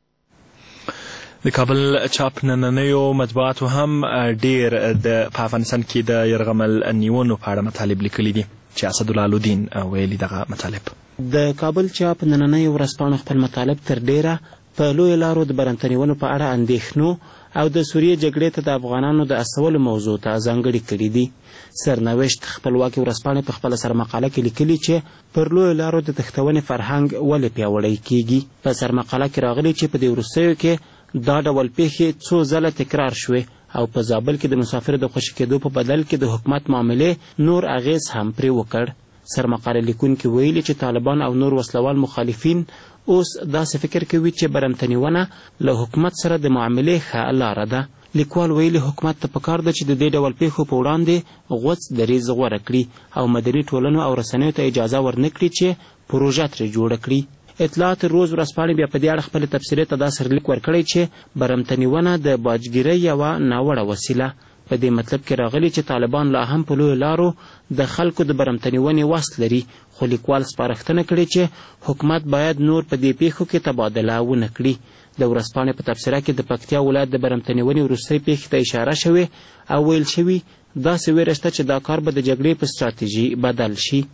د کابل چاپ نننیو مطبوعاتو هم ډیر په افغانستان کې د یرغمل نیونو په اړه مطالب لیکلي دي چې اسدالله الدین ویلي دغه مطالب. د کابل چاپ نننیو ورځپاڼو خپل مطالب تر ډیره په لویو لارو د برمته نیونو په اړه اندېښنو او د سوریې جګړې ته د افغانانو د استولو موضوع ته ځانګړي کړي دي. سرنوشت خپلواکې ورځپاڼې په خپله سرمقاله کې لیکلي چې پر لویو لارو د تښتونې فرهنګ ولې پیاوړی کیږي. په سرمقاله کې راغلي چې په دې وروستیو کې دا ډول پیښې څو ځله تکرار شوې او په زابل کې د مسافرو د خوشي کېدو په بدل کې د حکومت معاملې نور اغیز هم پرې وکړ. سرمقاله لیکونکي ویلي چې طالبان او نور وسلوال مخالفین اوس داسې فکر کوي چې برمته نیونه له حکومت سره د معاملې ښه لاره ده. لیکوال ویلي حکومت ته پکار ده چې د دې ډول پیښو په وړاندې غوڅ دریځ غوره کړي او مدني ټولنو او رسنیو ته اجازه ورنکړي چې پروژه ترې جوړه کړي. اطلاعات روز ورځپاڼې بیا په دې اړه خپلې تبصرې ته دا سرلیک ورکړی چې برمته نیونه د باجګیرۍ یوه ناوړه وسیله. په دې مطلب کې راغلي چې طالبان لا هم په لویو لارو د خلکو د برمته نیونې وس لري، خو لیکوال سپارښتنه کړې چې حکومت باید نور په دې پیښو کې تبادله ونه کړي. د ورځپاڼې په تبصره کې د پکتیا ولایت د برمته نیونې وروستۍ پیښې ته اشاره شوې او ویل شوي داسې ویره شته چې دا کار به د جګړې په ستراتیژي بدل شي.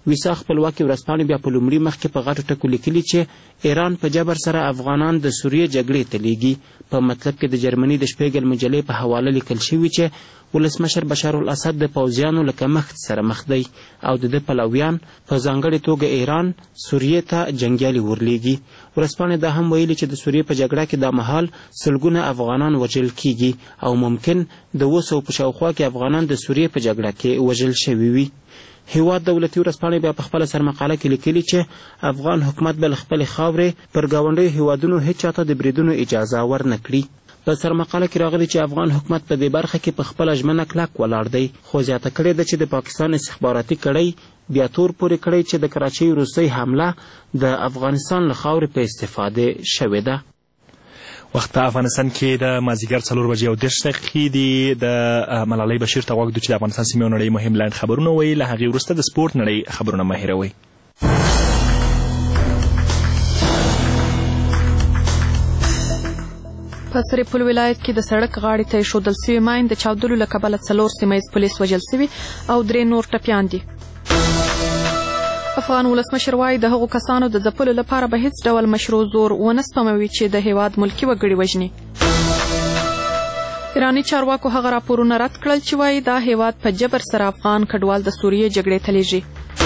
ویسا خپلواکي ورځپاڼې بیا په لومړي مخ کې په غټو ټکو لیکلي چې ایران په جبر سره افغانان د سوریې جګړې ته لیږي. په مطلب کې د جرمني د شپېګل مجلې په حواله لیکل شوي چې ولسمشر بشار الاسد د پوځیانو له کمښت سره مخ دی او د ده پلویان په ځانګړې توګه ایران سوریې ته جنګیالي ورلیږي. ورځپاڼې دا هم ویلي چې د سوریې په جګړه کې دا مهال سلګونه افغانان وژل کیږي او ممکن د 200 په شاوخوا کې افغانان د سوریې په جګړه کې وژل شوي وي. هیواد دولتي ورځپاڼې بیا په خپله سرمقاله کې لیکلي چې افغان حکومت به له خپلې خاورې پر ګاونډیو هیوادونو هیڅ چاته د بریدونو اجازه ورنه کړي. په سرمقاله کې راغلي چې افغان حکومت په دې برخه کې په خپله ژمنه کلک ولاړ دی، خو زیاته کړې ده چې د پاکستان استخباراتي کړۍ بیا تور پورې کړی چې د کراچۍ وروستۍ حمله د افغانستان له خاورې په استفاده شوې ده. وخت په افغانستان کې د مازدیګر 4:30 دي. د ملالۍ بشیر ته غوږ چې د افغانستان سیمې او نړۍ مهم لاند خبرونه وایي. له هغې وروسته د سپورت نړۍ خبرونه مه هېروئ. په سرپل ولایت کې د سړک غاړې ته ایښودل سوي ماین د چاودلو له کبله 4 سیمه ییز پولیس وژل سوي او 3 نور ټپیان دي. افغان ولسمشر وایي د هغو کسانو د ځپلو لپاره به هیڅ ډول مشروع زور ونه سپموي چې د هیواد ملکي وګړي وژني. ایراني چارواکو هغه راپورونه رد کړل چې وایي دا هیواد په جبر سره افغان کډوال د سوریې جګړې ته لیږي.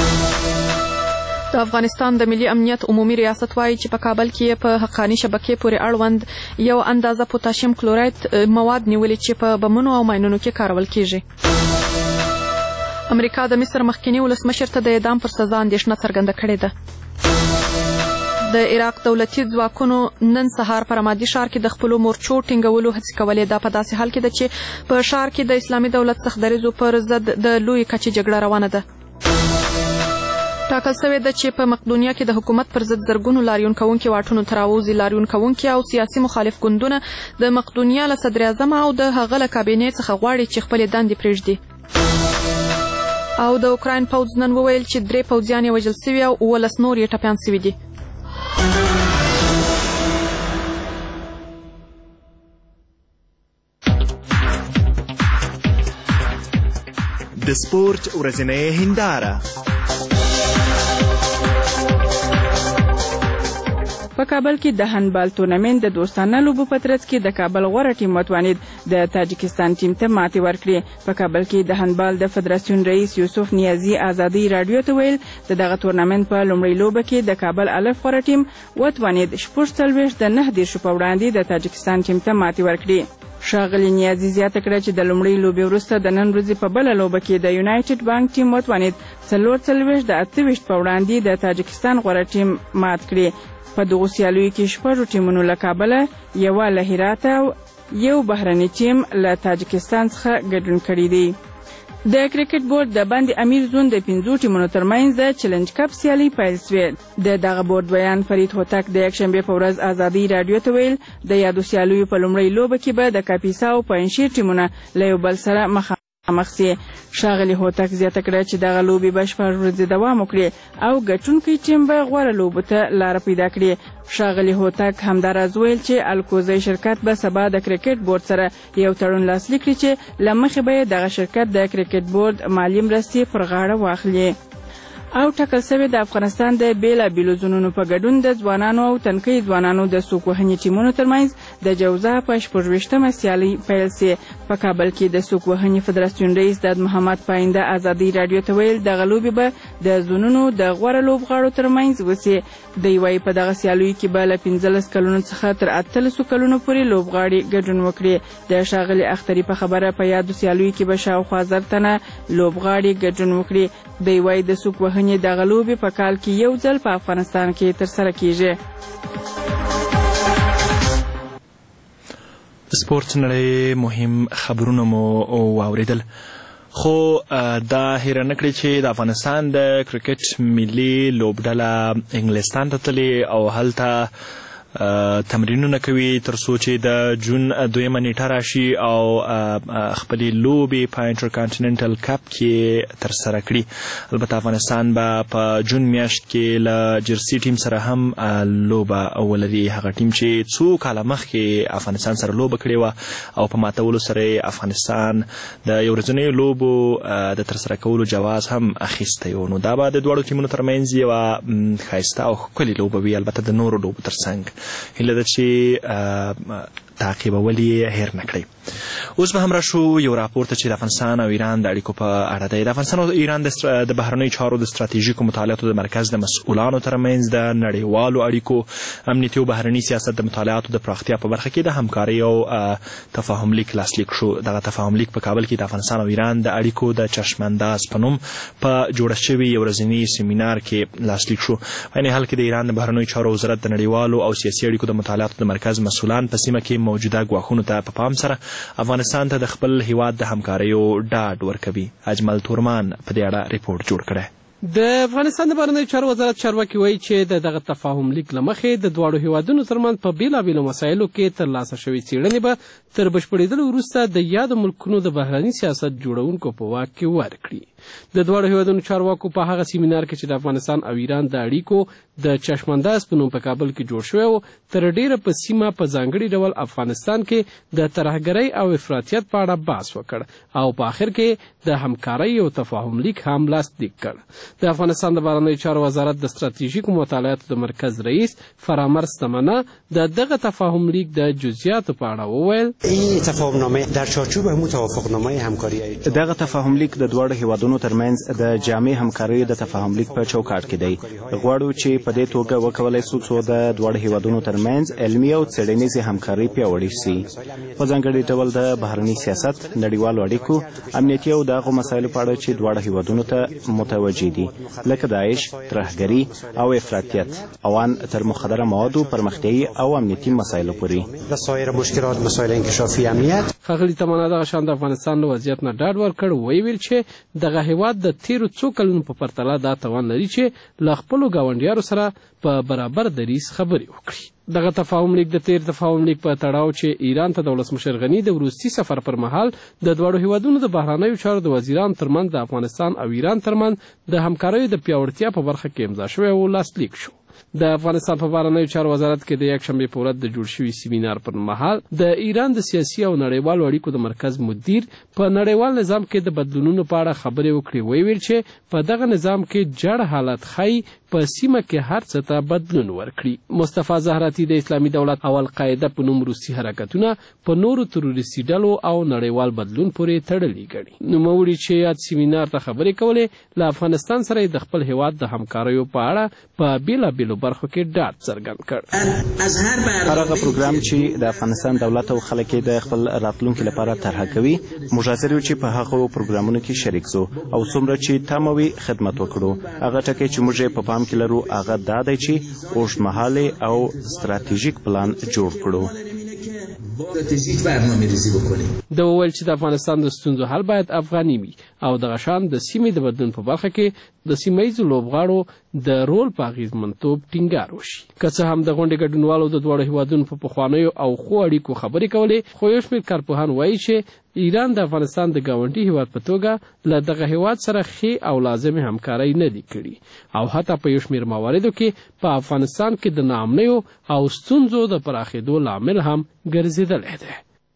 د افغانستان د ملي امنیت عمومي ریاست وایي چې په کابل کې په حقاني شبکې پورې اړوند یو اندازه پوتاشیم کلوراید مواد نیولي چې په بمونو او ماینونو کې کارول کیږي. امریکا د مصر مخکني ولسمشر ته د اعدام پر سزا اندېښنه څرګنده کړې ده. د عراق دولتي ځواکونو نن سهار په رمادي ښار کې د خپلو مورچو ټینګولو هڅې کولې. دا په داسې حال کې ده چې په ښار کې د اسلامي دولت څخه دریځو پر ضد د لویې کچې جګړه روانه ده. ټاکل شوې ده چې په مقدونیا کې د حکومت پر ضد زرګونو لاریون کوونکي واټونو ته راوځي. لاریون کوونکي او سیاسي مخالف ګوندونه د مقدونیا له صدر اعظم او د هغه له کابینې څخه غواړي چې خپلې دندې پرېږدي. او د اوکراین پوځ نن وویل چې 3 پوځیان یې وژل سوي او 19 نور یې ټپیان سوي دي. د سپورت ورځنۍ هنداره. په کابل کې د هندبال تورنمنت د دوستانه لوبو په ترڅ کې د کابل غوره ټیم وتوانید د تاجکستان ټیم ته ماتې ورکړي. په کابل کې د هندبال د فدراسیون رئیس یوسف نیازي ازادي رادیو ته ویل د دغه تورنمنت په لومړۍ لوبه کې د کابل الف غوره ټیم وتوانید 46 د 9 په وړاندې د تاجکستان ټیم ته ماتې ورکړي. ښاغلي نیازي زیاته کړه چې د لومړۍ لوبې وروسته د نن ورځې په بله لوبه کې د یونایټډ بانک ټیم وتوانید 44 د 28 په وړاندې د تاجکستان غوره ټیم مات کړي. په دغو سیالیو کې 6 ټیمونو له کابله، یوه له هرات او یو بهرني ټیم له تاجکستان څخه ګډون کړی دی. د کرکټ بورډ د باندې امیر زون د 5 ټیمونو ترمنځ د چیلنج کپ سیالي پیل شوې. د دغه بورډ بیان فرید هوتک د یکشنبې په ورځ ازادي رادیو ته ویل د یادو سیالیو په لومړۍ لوبه کې به د کاپیسا او پنځشیر ټیمونه له یو بل سره مخامخ سي. ښاغلي هوتک زیاته کړه چې دغه لوبې به 6 ورځې دوام وکړي او ګټونکی ټیم به غوره لوبو ته لاره پیدا کړي. ښاغلي هوتک همداراز ویل چې الکوزی شرکت به سبا د کرکټ بورډ سره یو تړون لاسلیک کړي چې له مخې به دغه شرکت د کرکټ بورډ مالي مرستې پر غاړه واخلي. او ټاکل شوی د افغانستان د بیلابیلو زونونو په ګډون د ځوانانو او تنکۍ ځوانانو د سوک وهنې ټیمونو ترمنځ د جوزا په 14مه سیالي پیل سي. په کابل کې د سوک وهنې فدراسیون رئیس داد محمد پاینده ازادي رادیو ته ویل دغه لوبې به د زونونو د غوره لوبغاړو ترمنځ وسي. دوی وایي په دغه سیالیو کې به له 15 کلونو څخه تر 18 کلونو پورې لوبغاړي ګډون وکړي. د ښاغلي اختري په خبره په یادو سیالیو کې به شاوخوا 1000 تنه لوبغاړي ګډون وکړي. دوی وایي د سوک وهنې دغه لوبې په کال کې یو ځل په افغانستان کې ترسره کیږي. سپورت نړۍ مهم خبرونه مو واوریدل، خو دا هیره نه کړئ چې د افغانستان د کرکټ ملي لوبډله انګلستان ته تللې او هلته تمرینونه کوي تر څو چې د جون 2 نیټه راشي او خپلې لوبې په انټر کانټیننټل کپ کې ترسره کړي. البته افغانستان به په جون میاشت کې له جرسي ټیم سره هم لوبه ولري، هغه ټیم چې څو کاله مخکې افغانستان سره لوبه کړې وه او په ماتولو سره افغانستان د یو ورځنیو لوبو د ترسره کولو جواز هم اخیستی و. نو دا به د دواړو ټیمونو ترمنځ یوه ښایسته او ښکلې لوبه وي، البته د نورو لوبو تر څنګ. هیله ده چې تعقیبول یې هیر نه کړئ. اوس به هم راشو یو راپور ته چې د افغانستان او ایران د اړیکو په اړه دی. د افغانستان او ایران د بهرنیو چارو د ستراتیژیکو مطالعاتو د مرکز د مسؤلانو ترمنځ د نړیوالو اړیکو، امنیتي او بهرني سیاست د مطالعاتو د پراختیا په برخه کې د همکارۍ او تفاهم لیک لاسلیک شو. دغه تفاهم لیک په کابل کې د افغانستان او ایران د اړیکو د چشمانداز په نوم په جوړه شوي یو ورځني سیمینار کې لاسلیک شو. په عین حال کې د ایران د بهرنیو چارو وزارت د نړیوالو او سیاسي اړیکو د مطالعاتو د مرکز مسؤلان په سیمه کې موجوده ګواښونو ته په پام سره افغانستان ته د خپل هیواد د همکاریو ډاډ ورکوي. اجمل تورمان په دې اړه ریپورت جوړ کړی. د افغانستان د بهرنیو چارو وزارت چارواکي وایي چې دغه تفاهم لیک له مخې د دواړو هیوادونو ترمنځ په بېلابېلو مسایلو کې ترلاسه شوې څېړنې به تر بشپړېدلو وروسته د یادو ملکونو د بهرني سیاست جوړونکو په واک کې ورکړي. د دواړو هیوادونو چارواکو په هغه سیمینار کې چې د افغانستان او ایران د اړیکو د چشمانداز په نوم په کابل کې جوړ شوی و، تر ډیره په سیمه په ځانګړي ډول افغانستان کې د ترهګرۍ او افراطیت په اړه بحث وکړ او په آخر کې د همکارۍ او تفاهم لیک هم لاسلیک کړ. د افغانستان د بهرنیو چارو وزارت د ستراتیژیکو مطالعاتو د مرکز رئیس فرامرز تمنا د دغه تفاهم لیک د جزئیاتو په اړه وویل: این تفاهمنامه در چارچوب همون توافقنامه همکاری دغه تفاهم لیک د دواړو هیوادونو ترمنځ د جامع همکارۍ د تفاهم لیک په چوکاټ کې دی. غواړو چې په دې توګه وکولای شو څو د دواړو هیوادونو ترمنځ علمي او څېړنیزې همکارۍ پیاوړې شي. په ځانګړي ډول د بهرني سیاست، نړیوالو اړیکو، امنیتي او دغو مسایلو په اړه چې دواړو هیوادونو ته متوجه دي، لکه داعش، ترهګري او افراطیت، او ان تر مخدره موادو، پرمختیایي او امنیتي مسایلو پورې. و سایر مشکلات مسائل انکشافی امنیت. ښاغلي تمنا دغه شان د افغانستان له وضعیت نه ډاډ ورکړ. ویل چې دغه هیواد د تیرو څو کلونو په پرتله دا توان لري چې له خپلو ګاونډیانو سره په برابر دریځ خبرې وکړي. دغه تفاهم لیک د تیر تفاهم لیک په تړاو چې ایران ته د ولسمشر غني د وروستي سفر پر مهال د دواړو هیوادونو د بهرنیو چارو د وزیرانو ترمنځ د افغانستان او ایران ترمنځ د همکاریو د پیاوړتیا په برخه کې امضا شوی او لاسلیک شو. د افغانستان په بهرنیو چارو وزارت کې د یکشنبې په ورځ د جوړ شوي سیمینار پر مهال د ایران د سیاسي او نړیوالو اړیکو د مرکز مدیر په نړیوال نظام کې د بدلونونو په اړه خبرې وکړې. ویل چې په دغه نظام کې جړ حالت ښایي په سیمه کې هر څه ته بدلون ورکړي. مصطفی زهراتی د اسلامي دولت او القاعده په نوم روسي حرکتونه په نورو تروریستي ډلو او نړیوال بدلون پورې تړلي ګڼي. نوموړي چې یاد سیمینار ته خبرې کولې، له افغانستان سره د خپل هیواد د همکاریو په اړه په بېلابېلو برخو کې ډاډ څرګند کړ. هغه پروګرام چې د افغانستان دولت او خلک د خپل راتلونکي لپاره طرحه کوي، مجازر چې په هغه پروګرامونو کې شریک سو او څومره چې تموي خدمت وکړو. هغه ټکی چې موږ په پام کې لرو هغه دا دی چې اوږدمهاله او ستراتیژیک پلان جوړ کړو. استراتژیک برنامه‌ریزی بکنیم. د وویل چې د افغانستان د ستونزو حل باید افغاني وي او دغه شان د سیمې د بدلون په برخه کې د سیمهییزو لوبغاړو د رول په اغیزمنتوب ټینګار وشي. که څه هم د غونډې ګډونوالو د دواړو هیوادونو په پخوانیو او ښو اړیکو خبرې کولې، خو یو شمېر کارپوهان وایي چې ایران د افغانستان د ګاونډي هیواد په توګه له دغه هیواد سره ښې او لازمې همکارۍ نه دي کړي او حتی په یو شمېر مواردو کې په افغانستان کې د ناامنیو او ستونزو د پراخېدو لامل هم ګرځېدلی دی.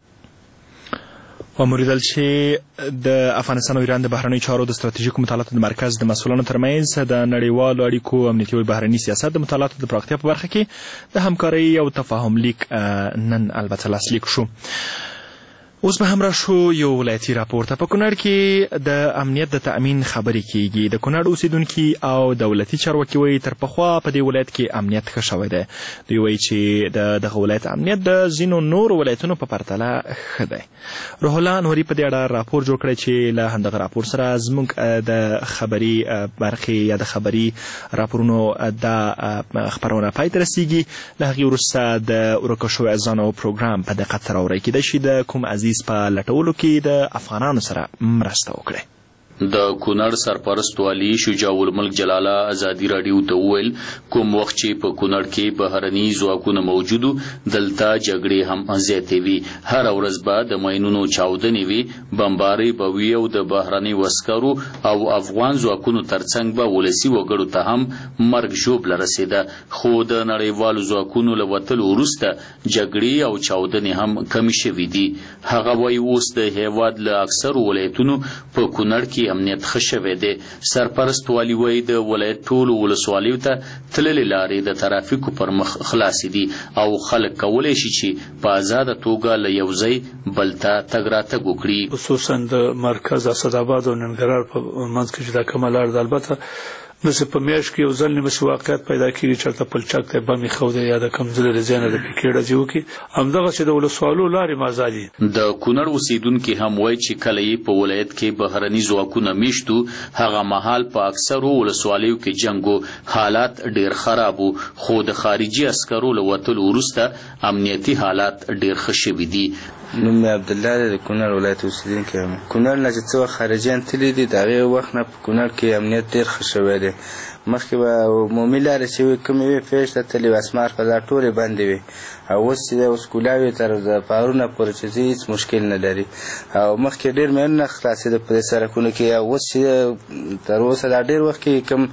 وموریدل چې د افغانستان او ایران د بهرنیو چارو د ستراتیژیکو مطالعاتو د مرکز د مسؤلانو ترمنځ د نړیوالو اړیکو، امنیتي او بهرني سیاست د مطالعاتو د پراختیا په برخه کې د همکارۍ او تفاهم لیک نن البته لاسلیک شو. اوس به هم راشو یو ولایتي راپور ته. په کونړ کې د امنیت د تأمین خبرې کیږي. د کونړ اوسیدونکي او دولتي چارواکي وایي تر پخوا په دې ولایت کې امنیت ښه شوی دی. دوی وایي چې دغه ولایت امنیت د ځینو نورو ولایتونو په پرتله ښه دی. روح الله انوري په دې اړه راپور جوړ کړی چې له همدغه راپور سره زموږ د خبري برخې یا د خبري راپورونو دا خبرونه پای ته رسیږي. له هغې وروسته د ورکه شوی اذانو پروګرام په دقت سره اورئ. کیدای شي د کوم عزیز په لټولو کې د افغانانو سره مرسته وکړي. د کونړ سرپرست والي شجاع الملک جلاله ازادي راډیو ته وویل کوم وخت چې په کونړ کې بهرني ځواکونه موجودو دلته جګړې هم زیاتې وي هر ورځ به د ماینونو چاودنې وي بمبارۍ به وي او د بهرني وسکرو او افغان ځواکونو ترڅنګ به ولسي وګړو ته هم مرګ ژوبله رسېده خو د نړیوالو ځواکونو له وتلو وروسته جګړې او چاودنې هم کمې شوي دي هغه وایي اوس د هېواد له اکثرو ولایتونو په کونړ کې امنیت ښه شوی دی سرپرست والي وایي د ولایت ټولو ولسوالیو ته تللې لارې د ترافیکو پر مخ خلاصې دي او خلک کولی شي چې په ازاده توګه له یو ځای بل ته تګ راتګ وکړي خصوصا د مرکز اسداباد او ننګرهار په منځ کې چې دا کومه لار ده البته نو په میاشت کې یو ځل نیمه واقعیت پیدا کېږي چېرته پلچک ته بمې ښودی یا د کوم ځل لرې ځای نه د پکې ډزې وکړي همدغه چې د ولسوالو لارې مازا دي د کونړ اوسېدونکي هم وایي چې کله یې په ولایت کې بهرني ځواکونه میشتو هغه مهال په اکثرو ولسوالیو کې جنګ و حالات ډېر خراب و خو د خارجي عسکرو له وتلو وروسته امنیتي حالات ډېر ښه شوي دي نوم مې عبدالله د کونړ ولایت اوسېدونکی یم کونړ نه چې څه وخت خارجیان تللي دي د هغې وخت نه په کونړ کې امنیت ډېر ښه شوی دی مخکې به عمومي لارې چې وي کومې وي فیش ته تللې وي اسمار په دا ټولې بندې وي او اوس چې دی اوس کولاوي تر د پارونه پورې چې ځي هېڅ مشکل نه لري او مخکې ډېر مینونه خلاصېده په دې سړکونو کې او اوس چې تر اوسه دا ډېر وخت کې کوم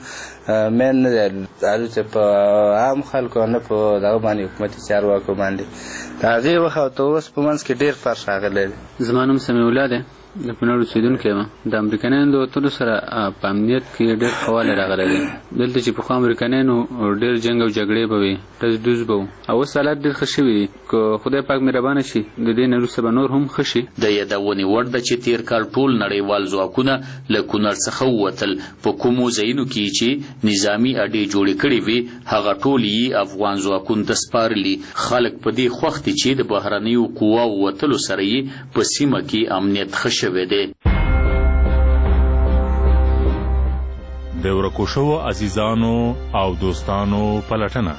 مین نه دی الوته په عام خلکو نه په دغه باندې حکومتي چارواکو باندې د هغې وخت او ته اوس په منځ کې ډېر فرق راغلی دی زما نوم سمیع الله دی د کونړ اوسېدونکی یم د امریکایانو د وتلو سره په امنیت کې ډېر ښه والی راغلی دی دلته چې پخوا امریکایانو ډېر جنګ او جګړې به وي ډز ډوز به و او اوس حالات ډېر ښه شوي دي که خدای پاک مهربانه شي د دې نه وروسته به نور هم ښه شي د یادونې وړ ده چې تېر کال ټول نړیوال ځواکونه له کونړ څخه ووتل په کومو ځایونو کې چې نظامي اډې جوړې کړې وي هغه ټول یې افغان ځواکونو ته سپارلي خلک په دې خوښ دي چې د بهرنیو قواو وتلو سره یې په سیمه کې امنیت ښه شوی دی د ورکو شوو عزیزانو او دوستانو پلټنه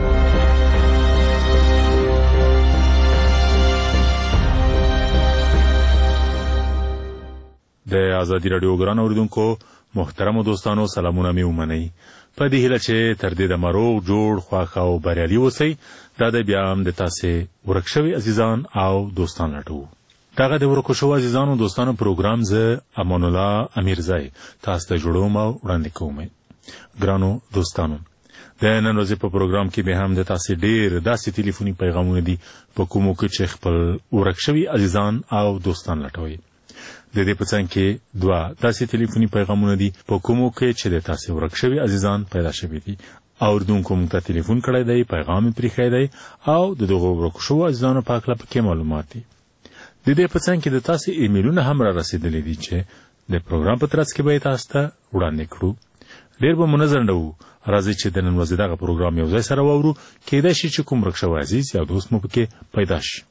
د ازادي راډیو ګران اوریدونکو محترمو دوستانو سلامونه مې ومنئ په دې هیله چې تر دې د مروغ جوړ خوښ او بریالي اوسئ دا د بیا هم د تاسې ورک شوي عزیزان او دوستان لټوو دغه د ورکو شوو عزیزانو دوستانو پروګرام زه امان الله امیرزی تاسو ته جوړوم او وړاندې کوم ګرانو دوستانو د نن ورځې په پروګرام کې به هم د تاسې ډېر داسې ټلیفوني پیغامونه دي په کومو کې چې خپل ورک شوي عزیزان او دوستان لټوي د دې په څنګ کې دوه داسې ټلیفوني پیغامونه دي په کومو کې چې د تاسې ورک شوي عزیزان پیدا شوي دي اوریدونکو موږ ته ټلیفون کړی دی پیغام یې پرېښی دی او د دغو ورکو شوو عزیزانو په هکله پکې معلومات دي د دې په څنګ کې د تاسې ایمیلونه هم را رسېدلي دي چې د پروګرام په ترڅ کې به یې تاسو ته وړاندې کړو ډېر به مو نظر نه وو راځئ چې د نن ورځې دغه پروګرام یو ځای سره واورو کیدای شي چې کوم ورک شوی عزیز یا دوست مو پکې پیدا شي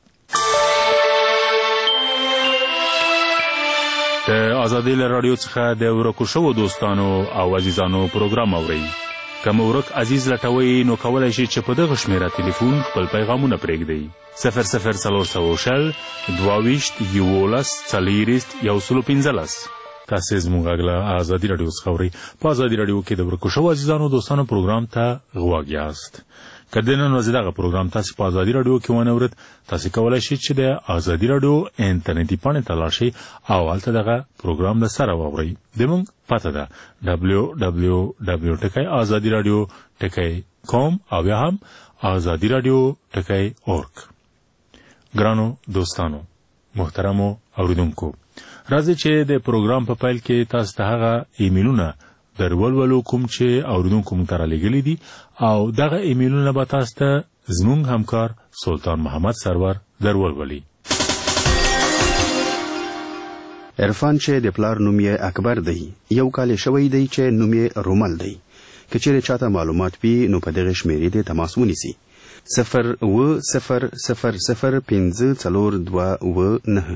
د ازادي راډیو څخه د ورکو شوو دوستانو او عزیزانو پروګرام اورئ که مو ورک عزیز لټوئ نو کولی شئ چې په دغه شمیره ټلیفون خپل پیغامونه پرېږدئ 00400 22 11 40 115 تاسې زموږ غږ له ازادي راډیو څخه اورئ په ازادي راډیو کې د ورکو شوو عزیزانو دوستانو پروګرام ته غوږ یاست که د نن ورځې دغه پروګرام تاسې په ازادي راډیو کې ونه اورید تاسې کولی شئ چې د ازادي راډیو انټرنیټي پاڼې ته لاړ شئ او هلته دغه پروګرام له سره واورئ زموږ پته ده www.azadiradio.com او یا هم azadiradio.org ګرانو دوستانو محترمو اوریدونکو راځئ چې د پروګرام په پیل کې تاسو ته هغه ایمیلونه درولولو کوم چې اوریدونکو موږ ته رالیږلي دي او دغه ایمیلونه به تاسو ته زموږ همکار سلطان محمد سرور درولولي عرفان چې د پلار نوم یې اکبر دی یو کال شوی دی چې نوم یې رومل دی که چیرې چاته معلومات وي نو په دغه شمیرې دې تماس ونیسي 0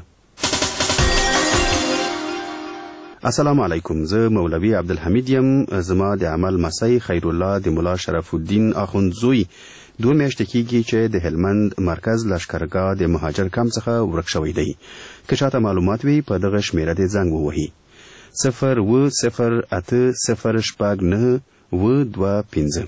السلام علیکم زه مولوی عبدالحمید یم زما د عمل مسای خیر الله د مولا شرف الدین اخوندزوی 2 میاشتې کېږي چې د هلمند مرکز لشکرګاه د مهاجر کمپ څخه ورک شوی دی که چاته معلومات وي په دغه شمیره دې زنګ ووهي 0808009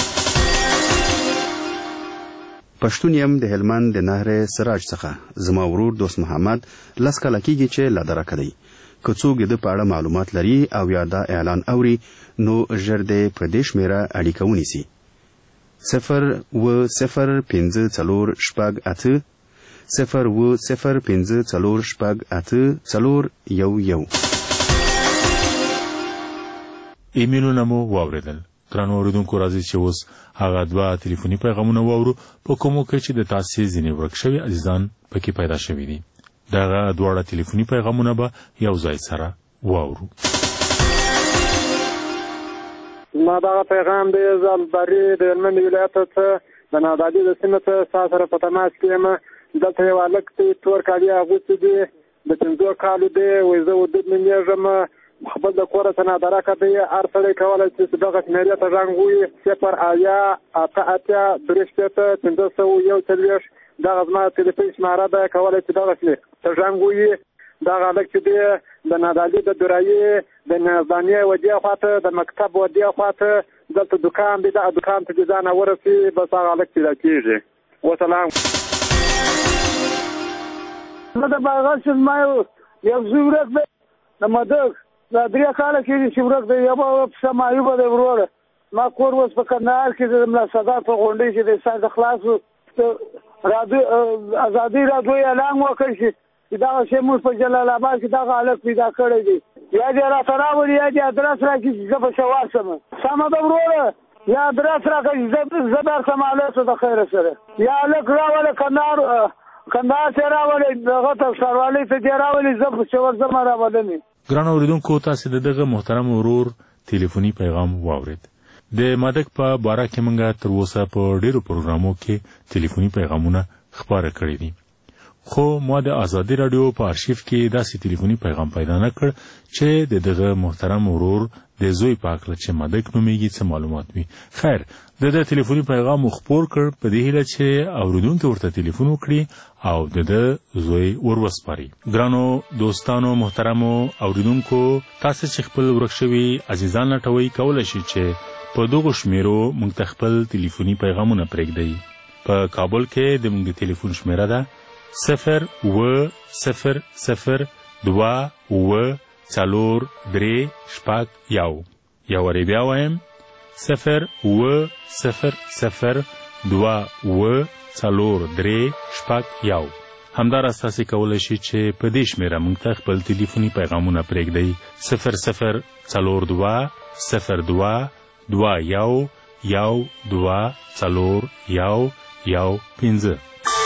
پښتون یم د هلمند د نهر سراج څخه زما ورور دوست محمد لس کاله کېږي چې له درکه دی که څوک د په اړه معلومات لري او یا دا اعلان اوري نو ژر دې په دې شمېره اړیکه ونیسي 0805048 ایمیلونه مو واوریدل. درنو اوریدونکو راځي چې اوس هغه دوه ټلیفوني پیغامونه واورو په کومو کې چې د تاسې ځینې ورک شوي عزیزان پکې پیدا شوي دي. دغه دواړه ټلیفوني پیغامونه به یو ځای سره واورو. ما دغه پیغام د زلبري د هلمند ولایت څخه د نادادي د سیمې څخه سره په تماس کې یم. دلته یو هلک دی تور کالي اغوستي دي د 5 کالو دی وایي زه ودود نومیږم خپل د کوره څخه نادرکه دی هر سړی کولی چې دغه شمېرې ته زنګ ووهي 080883501 دغه زما تلیفون شماره ده کولی چې دغه ته زنګ ووهي. دغه هلک چې دی د نادالي د درایي د نظامیه ودې خواته د مکتب ودې خواته دلته دکان دی دغه دکان ته چې ځان ورسي بس هغه هلک پیدا کېږي. وسلام. زه د باغات زما یو زوی ورک دی د مدغ دا 3 کاله کېږي چې ورک دی یو به پسه معیوبه دی وروره ما کور اوس په کندهار کې د ملا صدار په غونډۍ کې د ساده خلاصو ازادي راډیو اعلان وکړ چې دغه شی موږ په جلال آباد کې دغه هلک پیدا کړی دی یا دې راته راوړي یا دې ادرس راکړي چې زه به شوار شم. سمه ده وروره یا ادرس راکړي زه درسم هلک د خیره سره یا هلک راولې کندهار ته راولې دغه ته ښاروالۍ ته دې راولې زه به شوار زما راولمې. ګرانو اوریدونکو تاسې د دغه محترم ورور ټلیفوني پیغام واورید. د مدک په باره کې موږ تر اوسه په ډیرو پروګرامو کې ټلیفوني پیغامونه خپاره کړي دي خو ما د آزادي راډیو په آرشیف کې داسې ټلیفوني پیغام پیدا نه کړ چې د دغه محترم ورور د زوی په هکله چې مدک نومیږي څه معلومات وي. خیر د ټلیفوني پیغام خپور کړ په دې هیله چې اوریدونکو ورته ټلیفون وکړي او د زوی وروسپاري. ګرانو دوستانو محترمو اوریدونکو تاسو چې خپل ورک شوي عزیزان لټوي کولای شئ چې په دغه شمیرو موږ ته خپل ټلیفوني پیغامونه پرېږدئ. په کابل کې د موږ د ټلیفون شمیره ده 080043431 یو وری بیا وایم 080043431 همداراز تاسې کولی شئ چې په دې شمیره موږ ته خپل ټلیفوني پیغامونه پرېږدئ 0022221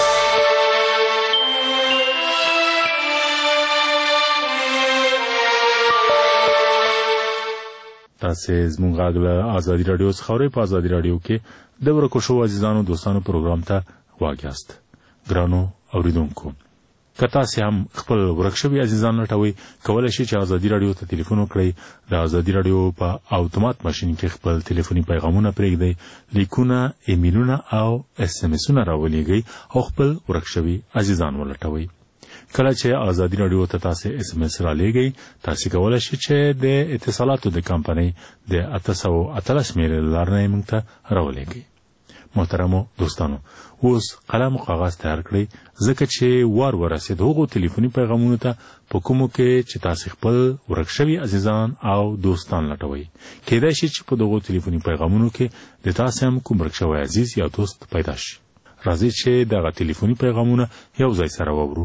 تاسې زموږ غږ له ازادي راډیو څخه اورئ. په ازادي راډیو کې د ورکو شوو عزیزانو دوستانو پروګرام ته غوږ یاست. ګرانو اوریدونکو که تاسې هم خپل ورک شوي عزیزان لټوئ کولی شئ چې ازادي راډیو ته ټلیفون وکړئ. د ازادي راډیو په اوتومات ماشین کې خپل ټلیفوني پیغامونه پرېږدئ، لیکونه، ایمیلونه او اس ام اسونه راولېږئ او خپل ورک شوي عزیزان ولټوئ. کله چې ازادي راډیو ته تاسو اس ام اس را لېږئ تاسو کولای شئ چې د اتصالاتو د کمپنۍ د 818 میل لارنه موږ ته راولېږئ. محترمو دوستانو اوس قلم او کاغذ تیار کړئ ځکه چې وار ورسېد هغو ټلیفوني پیغامونو ته په کومو کې چې تاسو خپل ورک شوي عزیزان او دوستان لټوئ. کېدای شي چې په دغو ټلیفوني پیغامونو کې د تاسو هم کوم ورک شوی عزیز یا دوست پیدا شي. راځئ چې دغه ټلیفوني پیغامونه یو ځای سره واورو.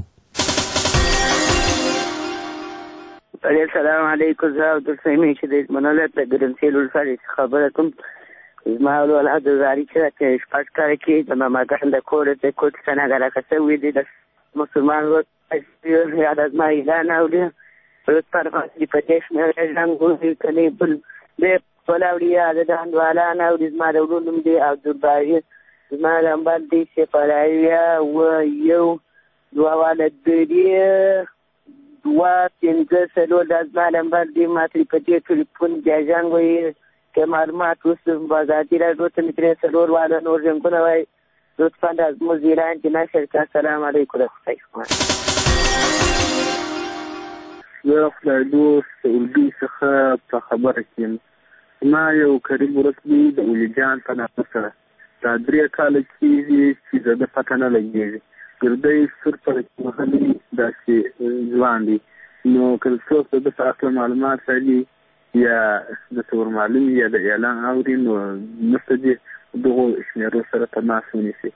السلام علیکم. زه عبدالسمیع چې د منالت د ګرنسیل ولسوالۍ خبره کوم. زما ولاد زاری چې شپږ کاله کې د ماماګان د کور د کوټ څخه راکړه شوی دی د مسلمان ورځ یاد از ما اعلان اوري ورځ پر باندې پټیش مې رنګو کني بل د ولاړیا د اندوالا نه او زما د ولوم دی عبدالباری زما لمبر دی سفرایا و یو دوا ولد دی دوا څنګه سلو د زما لمبر دی ماتری پټی ټلیفون جاجان وي که معلومات وسم بازاري راډیو ته متر سلور والا نور جنګونه وای لطفا د مزیران کې نشر کا. السلام علیکم. زه خدای دوست سعودي څخه په خبره کیم. ما یو قریب ورک دی د اولی جان په نامه سره. دا 3 کاله کېږي چې د ده پته نه لګېږي. ګردی سور پر وهلي داسې ځوان دی. نو که څوک د ده په اصله معلومات لري یا د څه ورمعلوم یا د اعلان اوري نو مرسته دې دغو شمېرو سره تماس ونیسي.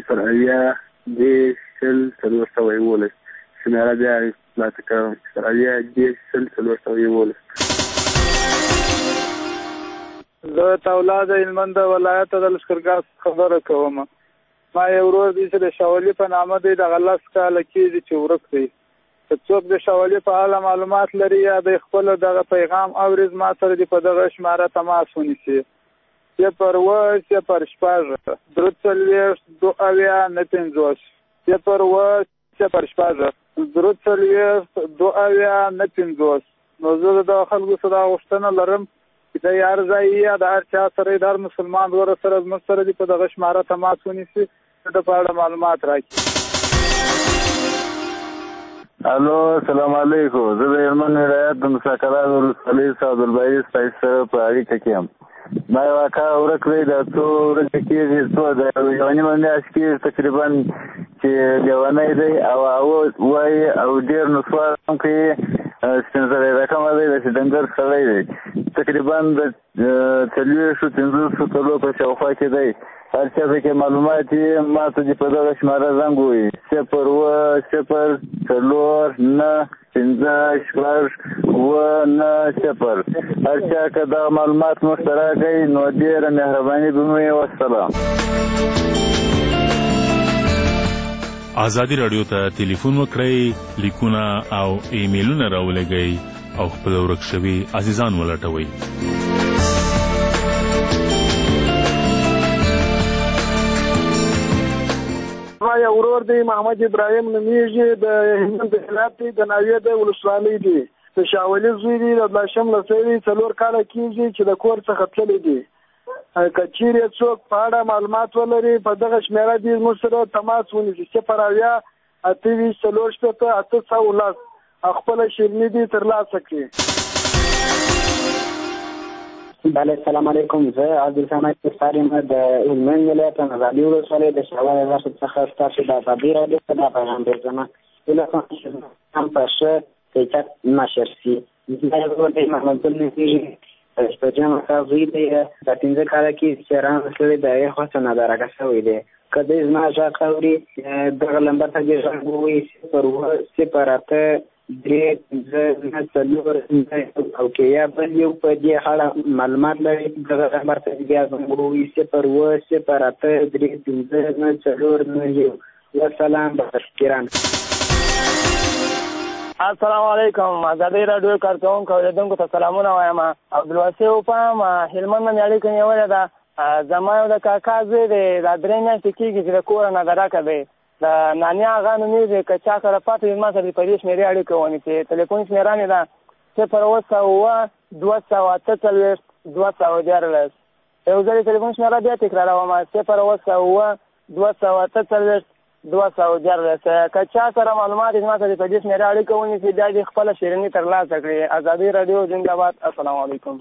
080 شمېره بیا خلاصه کوم. 080 زه د اولاد هلمند ولایت د لښکرګاه خبره کوم. ما یو ورور دی چې د شاولي په نامه دی دغه 10 کاله کېږي چې ورک دی. که څوک د شاولي په اړه معلومات لري یا د خپل دغه پیغام اوري زما سره دې په دغه شماره تماس ونیسي. 0 0 6 3 2 اویا 9 0 0 6 3 2 اویا 9. نو زه د خلکو سره غوښتنه لرم چې د یار ځای یا د هر چا سره د هر مسلمان ورور سره زموږ سره دې په دغه شماره تماس ونیسي د په اړه معلومات راکړي. الو السلام علیکم. زه د هلمند ولایت د مساکرات ولسوالۍ سعدالباري سپایس سره په اړیکه کې یم. ما یو اکا ورک دی د څو ورځې کېږي د یوه نیمه میاشت کېږي تقریبا چې لیونی دی او وایي او ډېر نسوار هم کوي سپین سړی رقمه دی داسې ډنګر سړی دی تقریبا د 40-50 کلو په شاوخوا کې دی. هر چا پکې معلومات یې ما ته دې په دغه شماره زنګ ووایي 0 0 4 9 5 6 9 0. هر چا که دغه معلومات موږ ته راکوي نو ډېره مهرباني به مو وي. والسلام. ازادي راډیو ته ټلیفون وکړئ، لیکونه او ایمیلونه راولېږئ او خپل ورک شوي عزیزان ولټوئ. ما یو ورور دی محمد ابراهیم نومیږي د هلمند ولایت دی د ناوې د ولسوالۍ دی د شاولي زوی دی د بلاشم لسوي 4 کاله کېږي چې د کور څخه تللی دی. که چیرې څوک په اړه معلومات ولري په دغه شمېره دې زموږ سره تماس ونیسي 0 8 4 8 خپله شیرني دې ترلاسه کړي. بله السلام علیکم. زه عبدالسمد مختار یم د هلمند ولایت نازالي ولسوالۍ د شاولي ولایت څخه ستاسو د ازادي راډیو څخه دا پیغام درځم. هیله کوم چې هم په ښه کیفیت نشر شي. زما یو ورور دی محمد ګل نومیږي د جمع ښه زوی دی د 15 کاله کې چې رانغښتلی د هغې خوا څه نادارکه شوی دی. که دی زما غږ اوري دغه نمبر ته دې غږ ووایي 0 8 3 5 او که یا بل یو په دې اړه معلومات لري دغه نمبر ته بیا زموږ ووایي 0 8 3 5 والسلام بخیر. السلام علیکم. ازادي راډیو کارکونکو اوریدونکو ته سلامونه وایم. عبدالواسع وپام هلمند نه اړیکه نیولې ده. زما یو د کاکا زوی دی دا 3 میاشتې کېږي چې د کوره نادارکه دی. د نانیا هغه نومیږي که چا سره پاته وي زما سره دې په دې شمېرې اړیکه ونیسي. ټلیفون شمېره مې ده 0 248 214. یو ځل ټلیفون شمېره بیا تکراروم 0 248 214. که چا سره معلومات زما سره په دې شمېره اړیکه ونیسي بیا دې خپله شیریني ترلاسه کړي. ازادي راډیو زنده‌باد. السلام علیکم.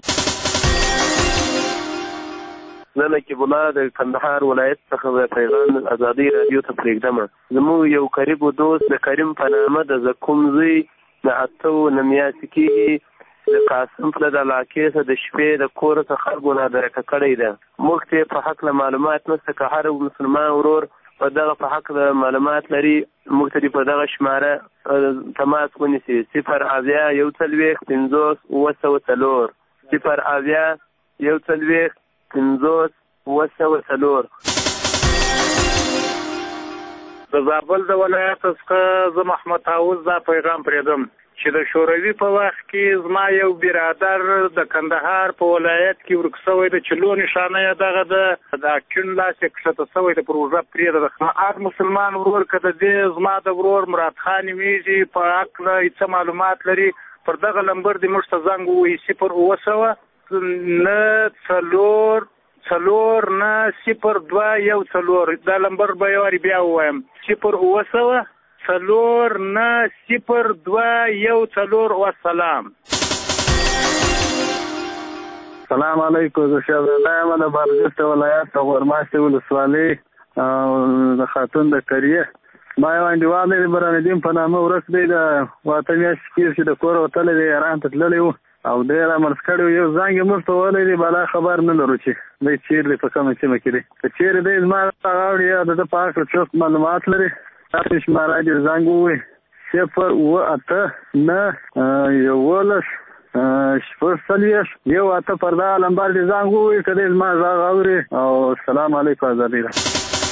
زه نقیب الله د کندهار ولایت څخه پیغام ازادي راډیو ته پرېږدم. زموږ یو قریب دوست د کریم په نامه د زکوم زوی د 8 میاشتې کېږي د قاسم پله د علاقې څخه د شپې د کور څخه خلکو نادرکه کړی ده. موږ ته په حق له معلومات نشته. که هر مسلمان ورور په دغه په حق له معلومات لري موږ ته په دغه شماره تماس ونیسي 0 1 4 5 0 5 د زابل د ولایت څخه زه محمد طاووس دا پیغام پرېږدم چې د شوروي په وخت کې زما یو برادر د کندهار په ولایت کې ورک شوی د چلو نشانه یې دغه د اکچون لاس یې کښته شوی د پروژه پرېږده د هر مسلمان ورور که د دې زما د ورور مراد خان نومیږي په حق نه څه معلومات لري پر دغه نمبر دې موږ ته زنګ ووایي 0 څلور نه 0 2 1 4. دا نمبر به یو وارې بیا ووایم 0 4-9-0-2-1. والسلام. السلام علیکم. زه شاه الله یم د بادغیس ولایت د غورماشتې ولسوالۍ د خاتون د کریه. ما یو انډیوال دی برهان په نامه ورک دی د واته میاشتې کېږي چې د کور وتلی دی ایران ته تللی و او دی رامنځ کړی و. یو زنګ یې موږ ته وویلی دی بلا خبر نه لرو چې دی چېرې دی په کومه سیمه کې دی. که چېرې دی زما هغه اړ یا د ده په هکله څوک معلومات لري تاسو شماره دې زنګ ووایي 0-8-9-11 یو اته پر دا لمبر دي زنګ ووایي که دی زما غږ اوري. او السلام علیکم. ازادي ده.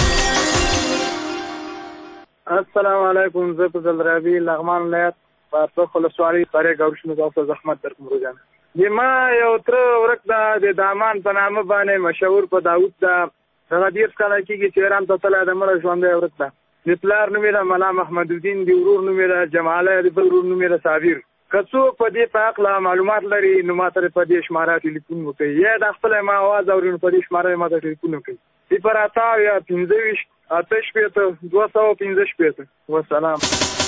السلام علیکم. زه په زلرابي لغمان ولایت په ولسوالۍ قریه ګورش مضافه زحمت درکوم روزانه. ما یو تر ورک د دامان په نامه باندې مشهور په داوود دا هغه 10 کاله کېږي چې ایران ته تللی د مړه ژوندی ورک ده. د پلار نوم یې ملا محمد الدین دی، ورور نوم یې جماله، د بل ورور نوم یې صابر. که څوک په دې په هکله معلومات لري نو ما ته په دې شماره ټلیفون وکړي یا د خپل ما آواز اوري نو په دې شماره ما ته ټلیفون وکړي 0-8-28-215. والسلام.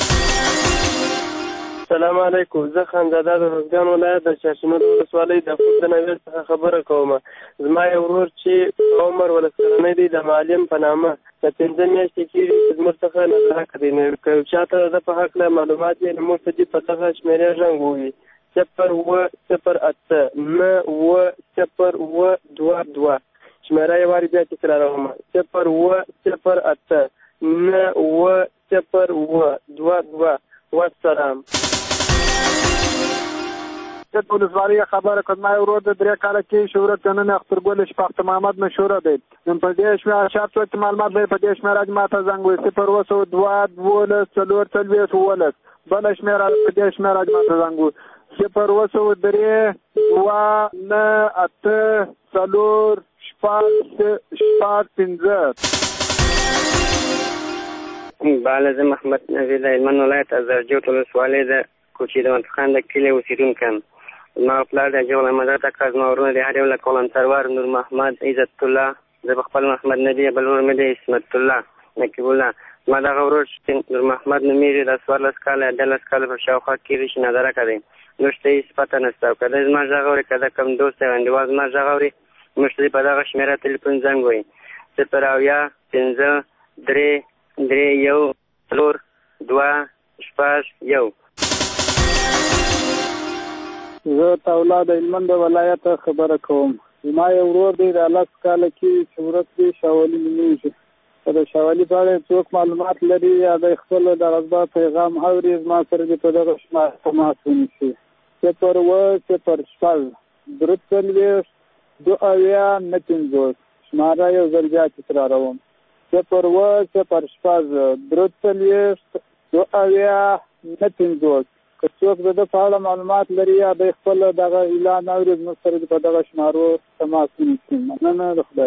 السلام علیکم. زه خانزاده د روزګان ولایت د شاشمد ولسوالۍ د فوت نویر څخه خبره کوم. زما یو ورور چې عمر ولسکرنی دی د معلم په نامه د 15 میاشتې کېږي چې زموږ څخه نظره کوي. نو که چاته د په هکله معلومات وي نو موږ ته دې په دغه شمېرې زنګ ووایي 0-8-9-0-2-2. شمېره یې وارې بیا تکراروم 0-8-9-0-2-2. والسلام. د ولسوالۍ خبره کړم. ما ورور د 3 کاله کې شهرت کنن اخترګل شپخت محمد مشهور دی. نن په دې شمېره شرط وکړ معلومات به په دې شمېره ما ته زنګ وي 0-2-2-4-4 بل شمېره په دې شمېره ما ته زنګ وي 0-3-2-9-4-5. بالا زه محمد نبی د هلمند ولایت از زرجوت ولسوالۍ د کوچي د منطقان د کلي اوسېدونکی یم. زما پلار د جغل احمدرات اکا، زما ورونه د هر یو له کولن سرور، نور محمد، عزت الله، زه په خپل محمد ندی، بل ورور مې دی اسمت الله نقیب الله. زما دغه ورور نور محمد نومیږي د 14 کاله 18 کاله په شاوخوا کېږي چې نظره کوي. موږ ته هېڅ پته نشته او که دی زما غږ اوري که د کوم دوست یا انډیوال زما غږ اوري موږ ته په دغه شمېره تلیفون زنګ وایي 0-8-5-3-1-4-2-1. زه تولا د هلمند ولایت خبره کوم. زما یو ورور دی د 10 کاله کې چې ورک دی شاولي نومیږي. که د شاولي په اړه څوک معلومات لري یا د خپل د غږ پیغام اوري زما سره دې په دغه شماره تماس ونیسي 0-8-5-2-2-9 شماره یو ځل بیا تکراروم 0-8-5-2-2-9 که څوک د ده په اړه معلومات لري یا د خپل دغه اعلان اوري زموږ سره په دغه شمارو تماس ونیسي. مننه د خدای.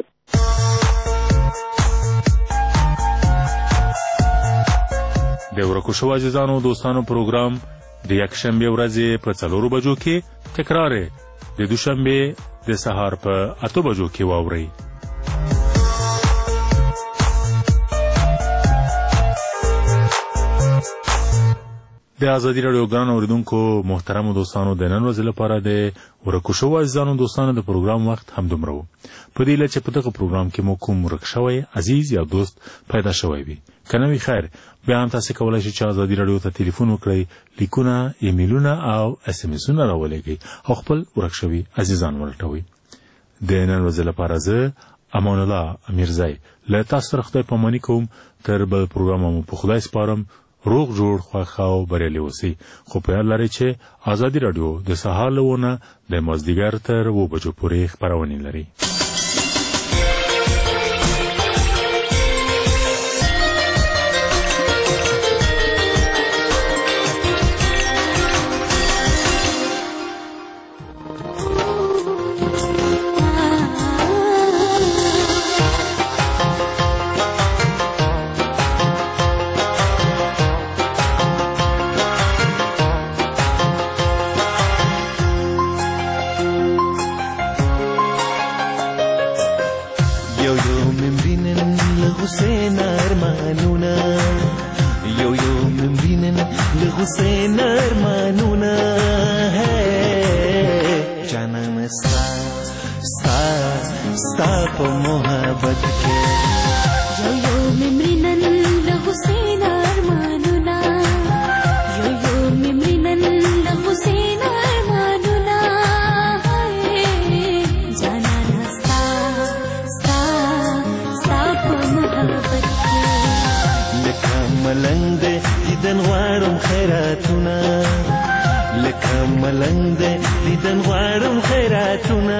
د ورکو شو عزیزانو دوستانو پروګرام د یکشنبې ورځې په 4 بجو کې تکرار د دوشنبې د سهار په 8 بجو کې واورئ. د ازادي راډیو ګران اوریدونکو محترم دوستانو د نن ورځې لپاره د ورکو شو عزیزانو دوستانو د پروګرام وخت هم دومره و. په دې لچ په دغه پروګرام کې مو کوم ورک شوی عزیز یا دوست پیدا شوی وي کنه وی خیر بیا هم تاسو کولای شئ چې ازادي راډیو ته ټلیفون وکړئ، لیکونه، ایمیلونه او اس ام اسونه راولېږئ او خپل ورک شوی عزیزان ولټوئ. د نن ورځې لپاره زه امان الله امیرزای له تاسو سره خدای پاماني کوم. تر بل پروګرام مو په خدای سپارم. روغ جوړ خوښ او بریالي اوسئ. خو په یاد لرئ چې ازادي راډیو د سهار له 9 د مازدیګر تر 2 بجو پورې خپرونې لري. په محبت کې یو یو ممرنن د حسین ارمانونه یو یو ممرنن د حسین ارمانونه جانانا ستا ستا ستا په محبت کې لکه ملنګ دې دیدن غواړم خیراتونه لکه ملنګ دې دیدن غواړم خیراتونه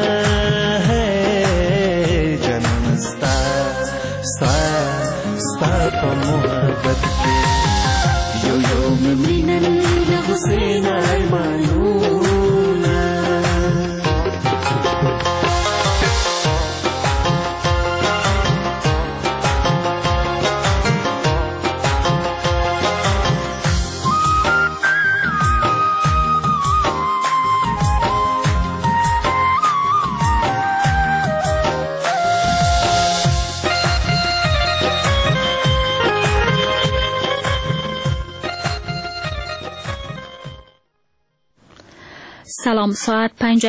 جانانا ستا ستا ستا په محبت کې یو یو ممرنن د حسین ارمانونه سلام ساعت 5